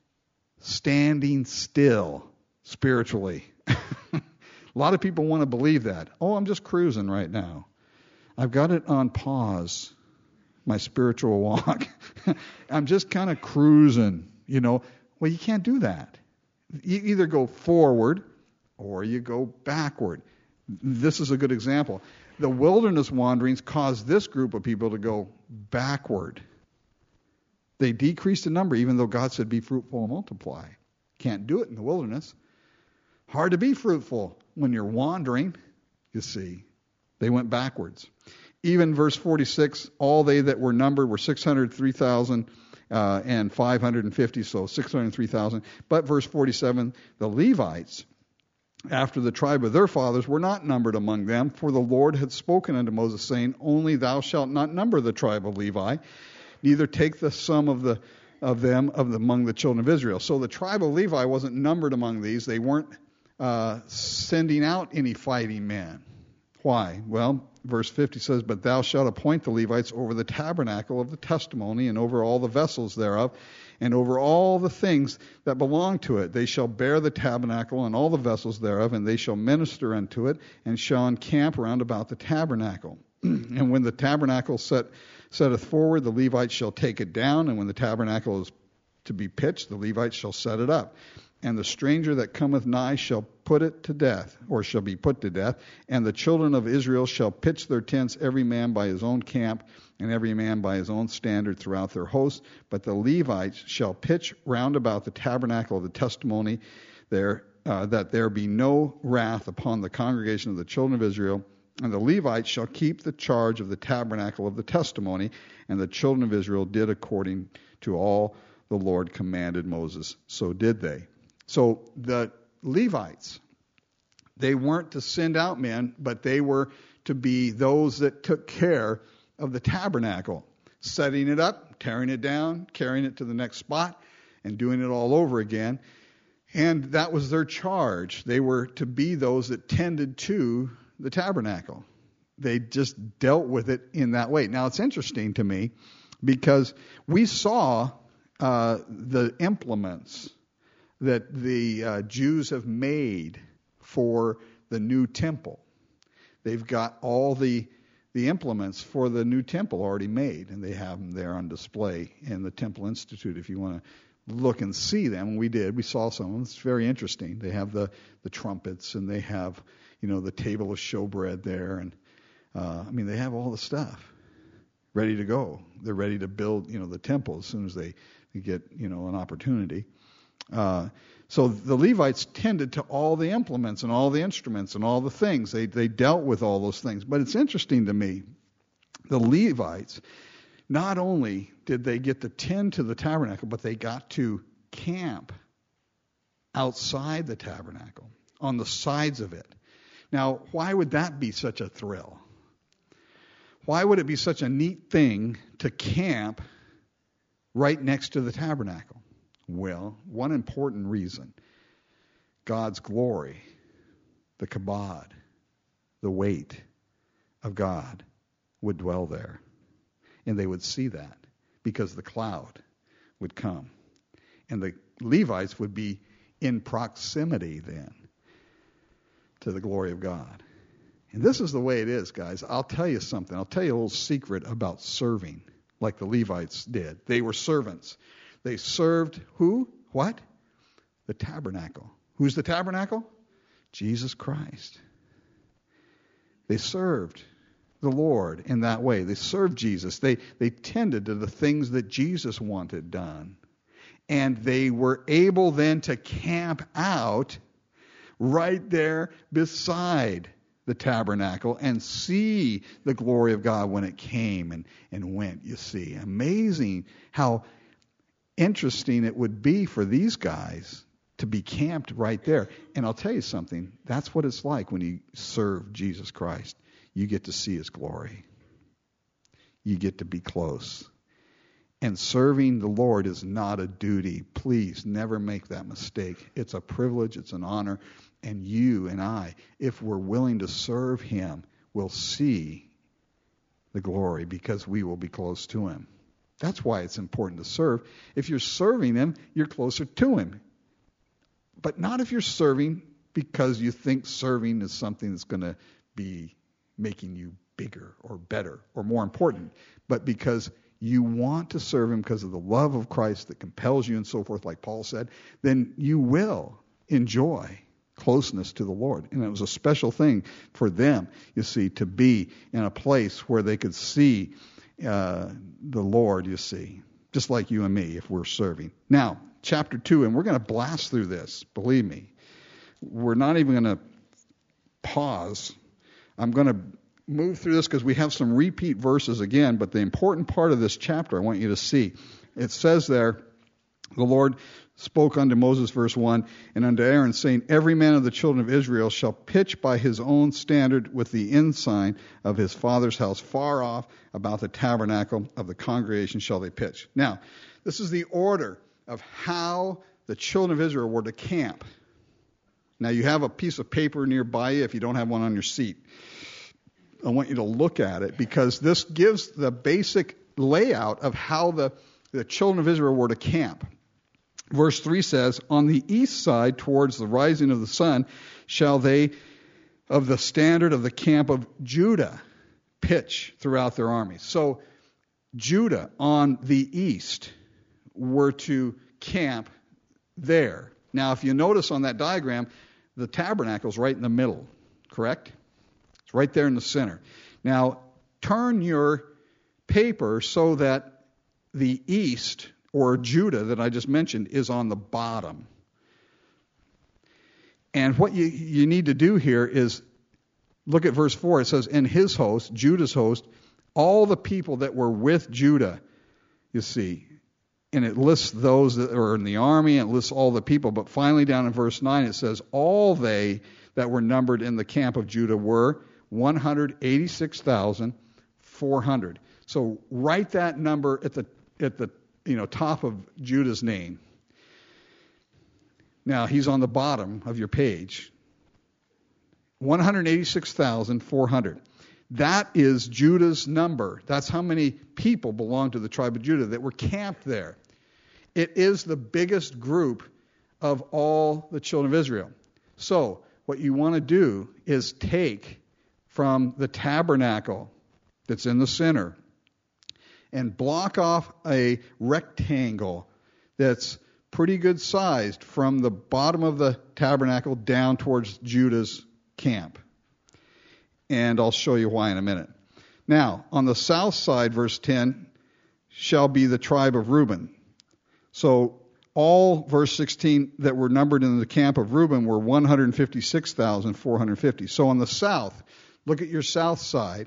standing still spiritually. A lot of people want to believe that. Oh, I'm just cruising right now. I've got it on pause, my spiritual walk. I'm just kind of cruising, you know. Well, you can't do that. You either go forward or you go backward. This is a good example. The wilderness wanderings caused this group of people to go backward. They decreased in number, even though God said, be fruitful and multiply. Can't do it in the wilderness. Hard to be fruitful when you're wandering, you see. They went backwards. Even verse forty-six, all they that were numbered were six hundred three thousand uh, and five hundred fifty, so six hundred three thousand. But verse forty-seven, the Levites, after the tribe of their fathers, were not numbered among them, for the Lord had spoken unto Moses, saying, only thou shalt not number the tribe of Levi, neither take the sum of the of them of the, among the children of Israel. So the tribe of Levi wasn't numbered among these. They weren't uh, sending out any fighting men. Why? Well, verse fifty says, but thou shalt appoint the Levites over the tabernacle of the testimony, and over all the vessels thereof, and over all the things that belong to it. They shall bear the tabernacle and all the vessels thereof, and they shall minister unto it, and shall encamp round about the tabernacle. And when the tabernacle set, setteth forward, the Levites shall take it down, and when the tabernacle is to be pitched, the Levites shall set it up. And the stranger that cometh nigh shall put it to death, or shall be put to death. And the children of Israel shall pitch their tents, every man by his own camp, and every man by his own standard throughout their host. But the Levites shall pitch round about the tabernacle of the testimony, there, uh, that there be no wrath upon the congregation of the children of Israel. And the Levites shall keep the charge of the tabernacle of the testimony. And the children of Israel did according to all the Lord commanded Moses. So did they. So the Levites, they weren't to send out men, but they were to be those that took care of the tabernacle, setting it up, tearing it down, carrying it to the next spot, and doing it all over again. And that was their charge. They were to be those that tended to the tabernacle. They just dealt with it in that way. Now, it's interesting to me because we saw uh, the implements that the uh, Jews have made for the new temple. They've got all the the implements for the new temple already made, and they have them there on display in the Temple Institute if you want to look and see them. We did. We saw some of them. It's very interesting. They have the, the trumpets, and they have, you know, the table of showbread there. And, uh, I mean, they have all the stuff ready to go. They're ready to build, you know, the temple as soon as they, they get, you know, an opportunity. Uh, so the Levites tended to all the implements and all the instruments and all the things. They they dealt with all those things. But it's interesting to me, the Levites, not only did they get to tend to the tabernacle, but they got to camp outside the tabernacle, on the sides of it. Now, why would that be such a thrill? Why would it be such a neat thing to camp right next to the tabernacle? Well, one important reason. God's glory, the kabod, the weight of God would dwell there. And they would see that because the cloud would come. And the Levites would be in proximity then to the glory of God. And this is the way it is, guys. I'll tell you something. I'll tell you a little secret about serving, like the Levites did. They were servants. They served who? What? The tabernacle. Who's the tabernacle? Jesus Christ. They served the Lord in that way. They served Jesus. They, they tended to the things that Jesus wanted done. And they were able then to camp out right there beside the tabernacle and see the glory of God when it came and, and went, you see. Amazing how interesting it would be for these guys to be camped right there. And I'll tell you something, that's what it's like when you serve Jesus Christ. You get to see his glory. You get to be close. And serving the Lord is not a duty. Please never make that mistake. It's a privilege, it's an honor. And you and I, if we're willing to serve him, will see the glory because we will be close to him. That's why it's important to serve. If you're serving him, you're closer to him. But not if you're serving because you think serving is something that's going to be making you bigger or better or more important, but because you want to serve him because of the love of Christ that compels you and so forth, like Paul said, then you will enjoy closeness to the Lord. And it was a special thing for them, you see, to be in a place where they could see uh, the Lord, you see, just like you and me if we're serving. Now, chapter two, and we're going to blast through this, believe me. We're not even going to pause. I'm going to move through this because we have some repeat verses again, but the important part of this chapter I want you to see. It says there, the Lord spoke unto Moses, verse one, and unto Aaron, saying, every man of the children of Israel shall pitch by his own standard with the ensign of his father's house, far off about the tabernacle of the congregation shall they pitch. Now, this is the order of how the children of Israel were to camp. Now, you have a piece of paper nearby you if you don't have one on your seat. I want you to look at it because this gives the basic layout of how the, the children of Israel were to camp. Verse three says, on the east side towards the rising of the sun shall they of the standard of the camp of Judah pitch throughout their armies. So Judah on the east were to camp there. Now, if you notice on that diagram, the tabernacle's right in the middle, correct? It's right there in the center. Now, turn your paper so that the east, or Judah that I just mentioned, is on the bottom. And what you, you need to do here is look at verse four. It says, and his host, Judah's host, all the people that were with Judah, you see. And it lists those that are in the army, and it lists all the people. But finally down in verse nine it says, all they that were numbered in the camp of Judah were one hundred eighty-six thousand four hundred. So write that number at the at the you know top of Judah's name. Now he's on the bottom of your page. one hundred eighty-six thousand four hundred. That is Judah's number. That's how many people belong to the tribe of Judah that were camped there. It is the biggest group of all the children of Israel. So what you want to do is take from the tabernacle that's in the center and block off a rectangle that's pretty good sized from the bottom of the tabernacle down towards Judah's camp. And I'll show you why in a minute. Now, on the south side, verse ten, shall be the tribe of Reuben. So all, verse sixteen, that were numbered in the camp of Reuben were one hundred fifty-six thousand four hundred fifty. So on the south, look at your south side.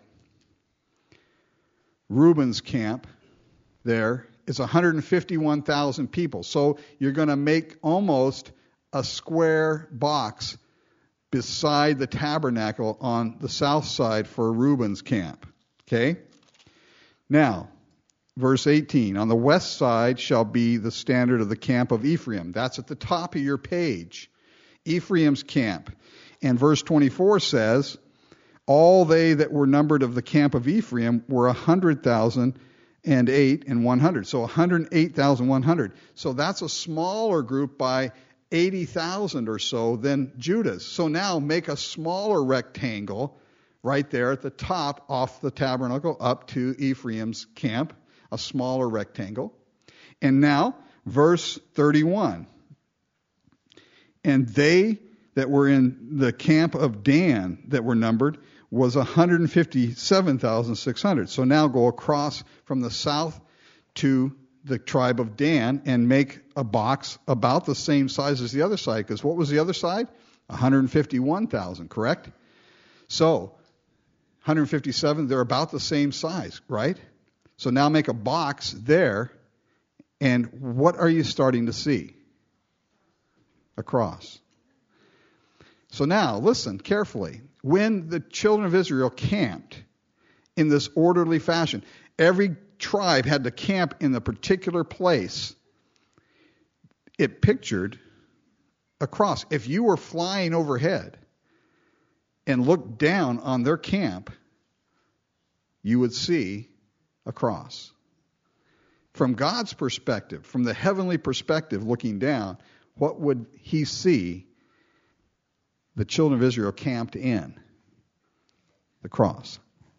Reuben's camp there is one hundred fifty-one thousand people. So you're going to make almost a square box beside the tabernacle on the south side for Reuben's camp. Okay? Now, verse eighteen, on the west side shall be the standard of the camp of Ephraim. That's at the top of your page. Ephraim's camp. And verse twenty-four says, all they that were numbered of the camp of Ephraim were one hundred thousand and eight and one hundred. So one hundred eight thousand one hundred. So that's a smaller group by eighty thousand or so than Judah's. So now make a smaller rectangle right there at the top off the tabernacle up to Ephraim's camp, a smaller rectangle. And now, verse thirty-one. And they that were in the camp of Dan that were numbered was one hundred fifty-seven thousand six hundred. So now go across from the south to the tribe of Dan and make a box about the same size as the other side. Because what was the other side? one hundred fifty-one thousand, correct? So, one hundred fifty-seven, they're about the same size, right? So now make a box there, and what are you starting to see? A cross. So now, listen carefully. When the children of Israel camped in this orderly fashion, every tribe had to camp in a particular place. It pictured a cross. If you were flying overhead and looked down on their camp, you would see a cross. From God's perspective, from the heavenly perspective looking down, what would he see the children of Israel camped in? The cross.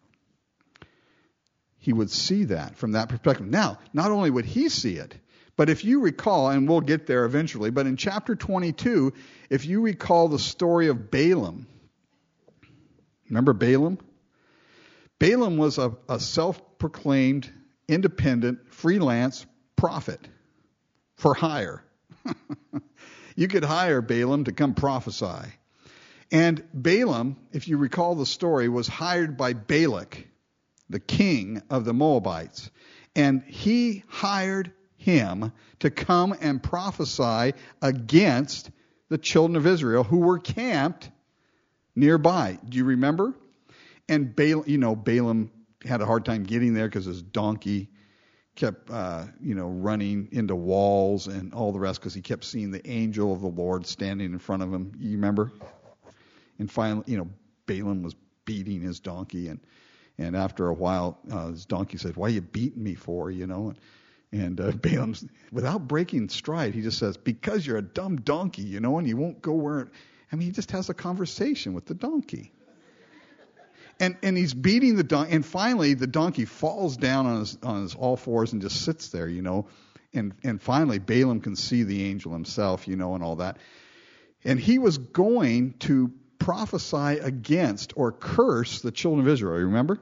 He would see that from that perspective. Now, not only would he see it, but if you recall, and we'll get there eventually, but in chapter twenty-two, if you recall the story of Balaam, remember Balaam? Balaam was a, a self-proclaimed, independent, freelance prophet for hire. You could hire Balaam to come prophesy. And Balaam, if you recall the story, was hired by Balak, the king of the Moabites. And he hired him to come and prophesy against the children of Israel who were camped nearby. Do you remember? And Balaam, you know, Balaam had a hard time getting there because his donkey kept, uh, you know, running into walls and all the rest because he kept seeing the angel of the Lord standing in front of him. You remember? And finally, you know, Balaam was beating his donkey, and and after a while, uh, his donkey said, "Why are you beating me for?" You know, and, and uh, Balaam's, without breaking stride, he just says, "Because you're a dumb donkey, you know, and you won't go where." It, I mean, he just has a conversation with the donkey, and and he's beating the donkey, and finally the donkey falls down on his on his all fours and just sits there, you know, and and finally Balaam can see the angel himself, you know, and all that, and he was going to prophesy against or curse the children of Israel. Remember?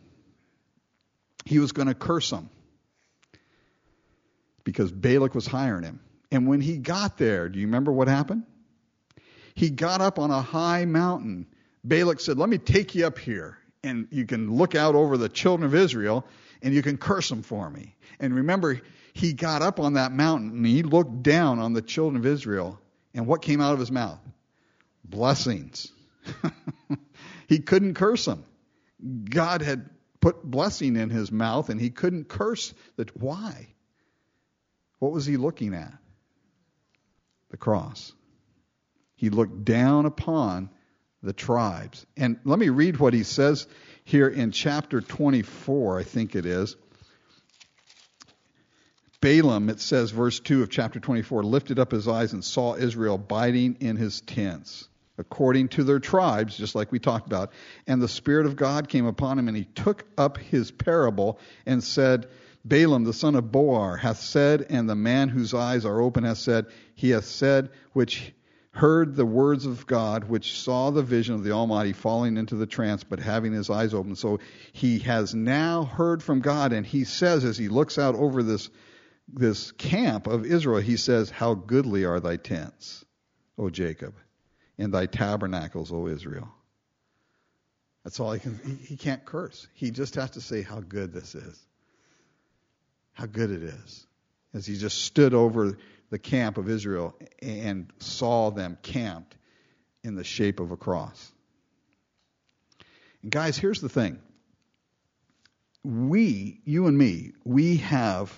He was going to curse them because Balak was hiring him. And when he got there, do you remember what happened? He got up on a high mountain. Balak said, "Let me take you up here, and you can look out over the children of Israel, and you can curse them for me." And remember, he got up on that mountain, and he looked down on the children of Israel, and what came out of his mouth? Blessings. He couldn't curse them. God had put blessing in his mouth, and he couldn't curse that. Why? What was he looking at? The cross. He looked down upon the tribes. And let me read what he says here in chapter twenty-four, I think it is. Balaam, it says, verse two of chapter twenty-four, lifted up his eyes and saw Israel abiding in his tents, according to their tribes, just like we talked about. And the Spirit of God came upon him, and he took up his parable and said, Balaam, the son of Beor, hath said, and the man whose eyes are open hath said, he hath said, which heard the words of God, which saw the vision of the Almighty falling into the trance, but having his eyes open. So he has now heard from God, and he says, as he looks out over this, this camp of Israel, he says, how goodly are thy tents, O Jacob, and thy tabernacles, O Israel. That's all he can. He, he can't curse. He just has to say how good this is. How good it is. As he just stood over the camp of Israel and saw them camped in the shape of a cross. And guys, here's the thing. We, you and me, we have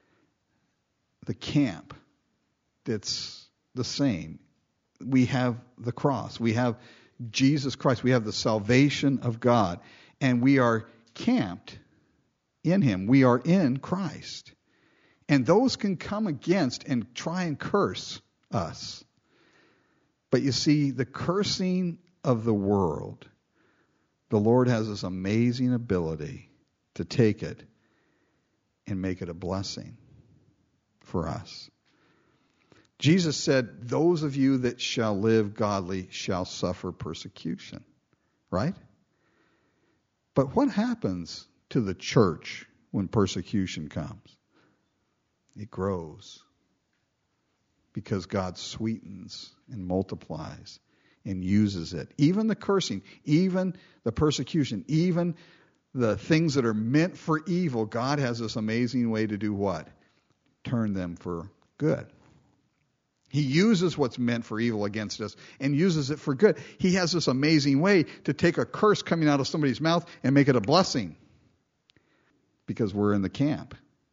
the camp that's the same. We have the cross. We have Jesus Christ. We have the salvation of God. And we are camped in Him. We are in Christ. And those can come against and try and curse us. But you see, the cursing of the world, the Lord has this amazing ability to take it and make it a blessing for us. Jesus said, those of you that shall live godly shall suffer persecution. Right? But what happens to the church when persecution comes? It grows. Because God sweetens and multiplies and uses it. Even the cursing, even the persecution, even the things that are meant for evil, God has this amazing way to do what? Turn them for good. He uses what's meant for evil against us and uses it for good. He has this amazing way to take a curse coming out of somebody's mouth and make it a blessing. Because we're in the camp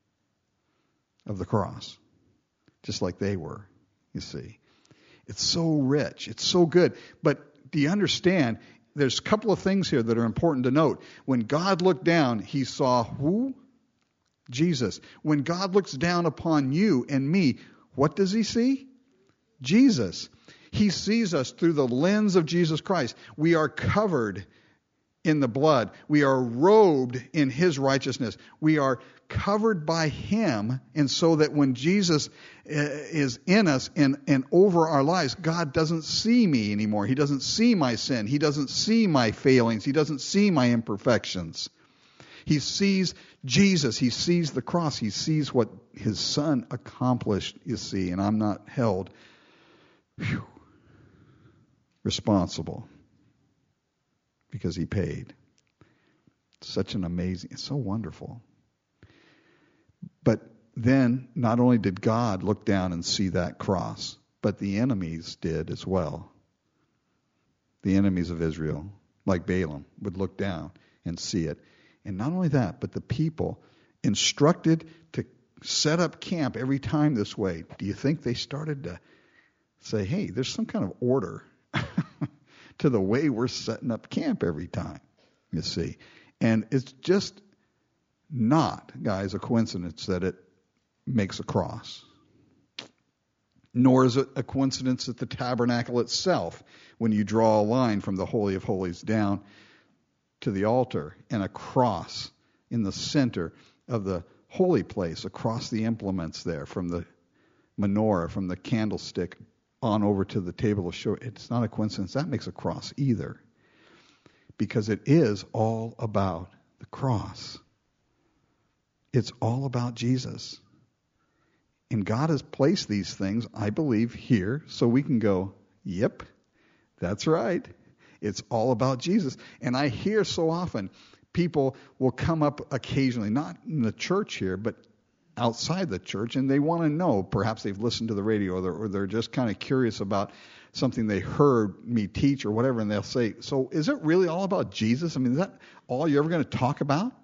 of the cross. Just like they were, you see. It's so rich. It's so good. But do you understand? There's a couple of things here that are important to note. When God looked down, He saw who? Jesus. When God looks down upon you and me, what does He see? Jesus. He sees us through the lens of Jesus Christ. We are covered in the blood. We are robed in His righteousness. We are covered by Him, and so that when Jesus is in us and, and over our lives, God doesn't see me anymore. He doesn't see my sin. He doesn't see my failings. He doesn't see my imperfections. He sees Jesus. He sees the cross. He sees what His Son accomplished, you see, and I'm not held whew, responsible because He paid. Such an amazing, it's so wonderful. But then, not only did God look down and see that cross, but the enemies did as well. The enemies of Israel, like Balaam, would look down and see it. And not only that, but the people instructed to set up camp every time this way. Do you think they started to say, hey, there's some kind of order to the way we're setting up camp every time, you see? And it's just not, guys, a coincidence that it makes a cross. Nor is it a coincidence that the tabernacle itself, when you draw a line from the Holy of Holies down to the altar and a cross in the center of the holy place, across the implements there, from the menorah, from the candlestick on over to the table of showbread, it's not a coincidence. That makes a cross either. Because it is all about the cross. It's all about Jesus. And God has placed these things, I believe, here so we can go, yep, that's right. It's all about Jesus. And I hear so often people will come up occasionally, not in the church here, but outside the church, and they want to know, perhaps they've listened to the radio, or they're, or they're just kind of curious about something they heard me teach or whatever, and they'll say, so is it really all about Jesus? I mean, is that all you're ever going to talk about?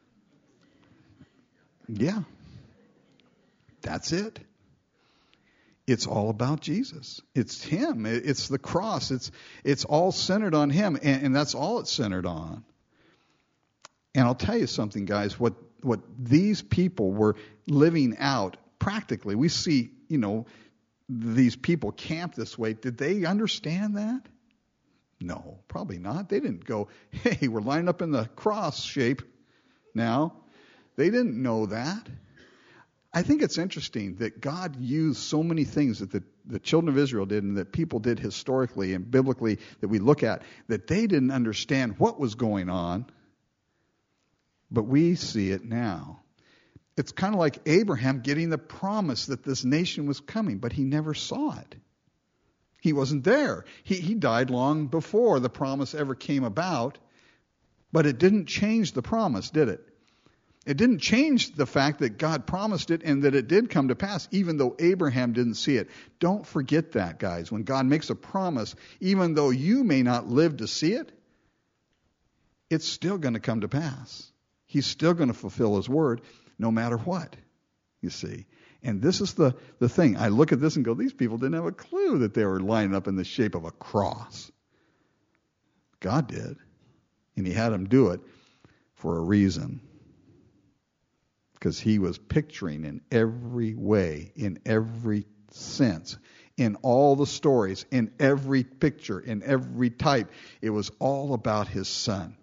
Yeah. That's it. It's all about Jesus. It's Him. It's the cross. It's it's all centered on Him, and, and that's all it's centered on. And I'll tell you something, guys, what what these people were living out practically. We see, you know, these people camp this way. Did they understand that? No, probably not. They didn't go, hey, we're lining up in the cross shape now. They didn't know that. I think it's interesting that God used so many things that the, the children of Israel did and that people did historically and biblically that we look at, that they didn't understand what was going on, but we see it now. It's kind of like Abraham getting the promise that this nation was coming, but he never saw it. He wasn't there. He, he died long before the promise ever came about, but it didn't change the promise, did it? It didn't change the fact that God promised it and that it did come to pass, even though Abraham didn't see it. Don't forget that, guys. When God makes a promise, even though you may not live to see it, it's still going to come to pass. He's still going to fulfill his word no matter what, you see. And this is the, the thing. I look at this and go, these people didn't have a clue that they were lining up in the shape of a cross. God did. And he had them do it for a reason. Because he was picturing in every way, in every sense, in all the stories, in every picture, in every type. It was all about his son.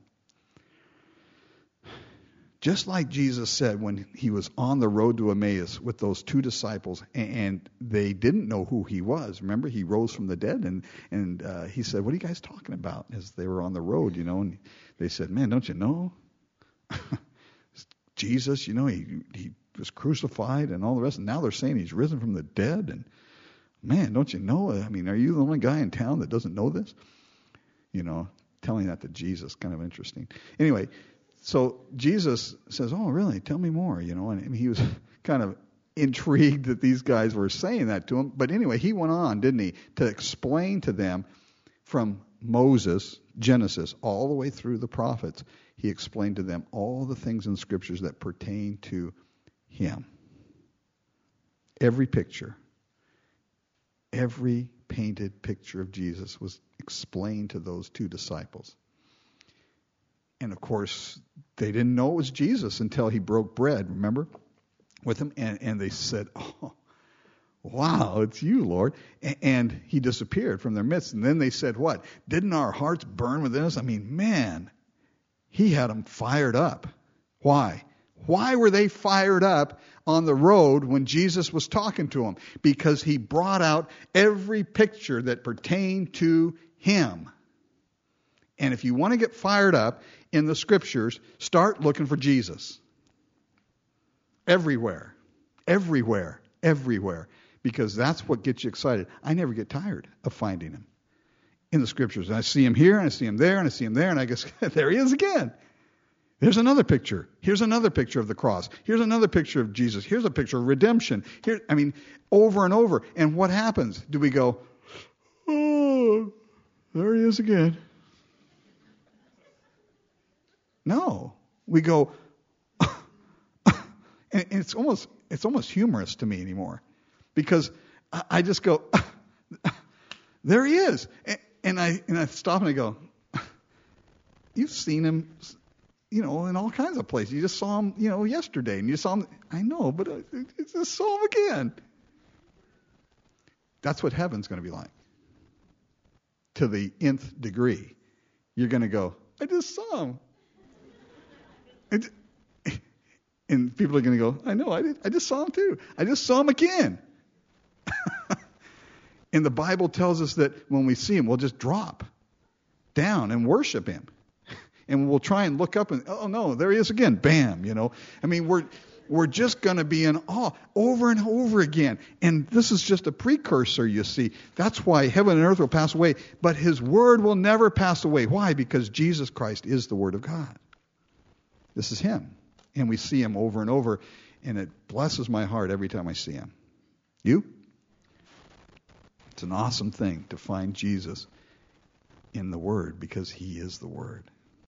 Just like Jesus said when he was on the road to Emmaus with those two disciples, and they didn't know who he was. Remember, he rose from the dead, and, and uh, he said, what are you guys talking about? As they were on the road, you know, and they said, man, don't you know? Jesus, you know, he he was crucified and all the rest, and now they're saying he's risen from the dead, and man, don't you know? I mean, are you the only guy in town that doesn't know this? You know, telling that to Jesus, kind of interesting. Anyway, so Jesus says, oh, really? Tell me more, you know, and, and he was kind of intrigued that these guys were saying that to him. But anyway, he went on, didn't he, to explain to them from Moses, Genesis, all the way through the prophets. He explained to them all the things in the scriptures that pertain to him. Every picture, every painted picture of Jesus was explained to those two disciples. And of course, they didn't know it was Jesus until he broke bread, remember, with them. And, and they said, oh, wow, it's you, Lord. And, and he disappeared from their midst. And then they said, what? Didn't our hearts burn within us? I mean, man. He had them fired up. Why? Why were they fired up on the road when Jesus was talking to them? Because he brought out every picture that pertained to him. And if you want to get fired up in the scriptures, start looking for Jesus. Everywhere. Everywhere. Everywhere. Because that's what gets you excited. I never get tired of finding him in the scriptures. And I see him here, and I see him there, and I see him there, and I guess, there he is again. There's another picture. Here's another picture of the cross. Here's another picture of Jesus. Here's a picture of redemption. Here, I mean, over and over. And what happens? Do we go, oh, there he is again? No. We go, and it's almost, it's almost humorous to me anymore. Because I just go, there he is. And I and I stop and I go, you've seen him, you know, in all kinds of places. You just saw him, you know, yesterday, and you saw him. I know, but I just saw him again. That's what heaven's going to be like. To the nth degree, you're going to go, I just saw him. And, and people are going to go, I know, I did, I just saw him too. I just saw him again. And the Bible tells us that when we see him, we'll just drop down and worship him. And we'll try and look up and, oh no, there he is again. Bam, you know. I mean, we're we're just going to be in awe over and over again. And this is just a precursor, you see. That's why heaven and earth will pass away, but his word will never pass away. Why? Because Jesus Christ is the word of God. This is him. And we see him over and over, and it blesses my heart every time I see him. You? It's an awesome thing to find Jesus in the Word because he is the Word.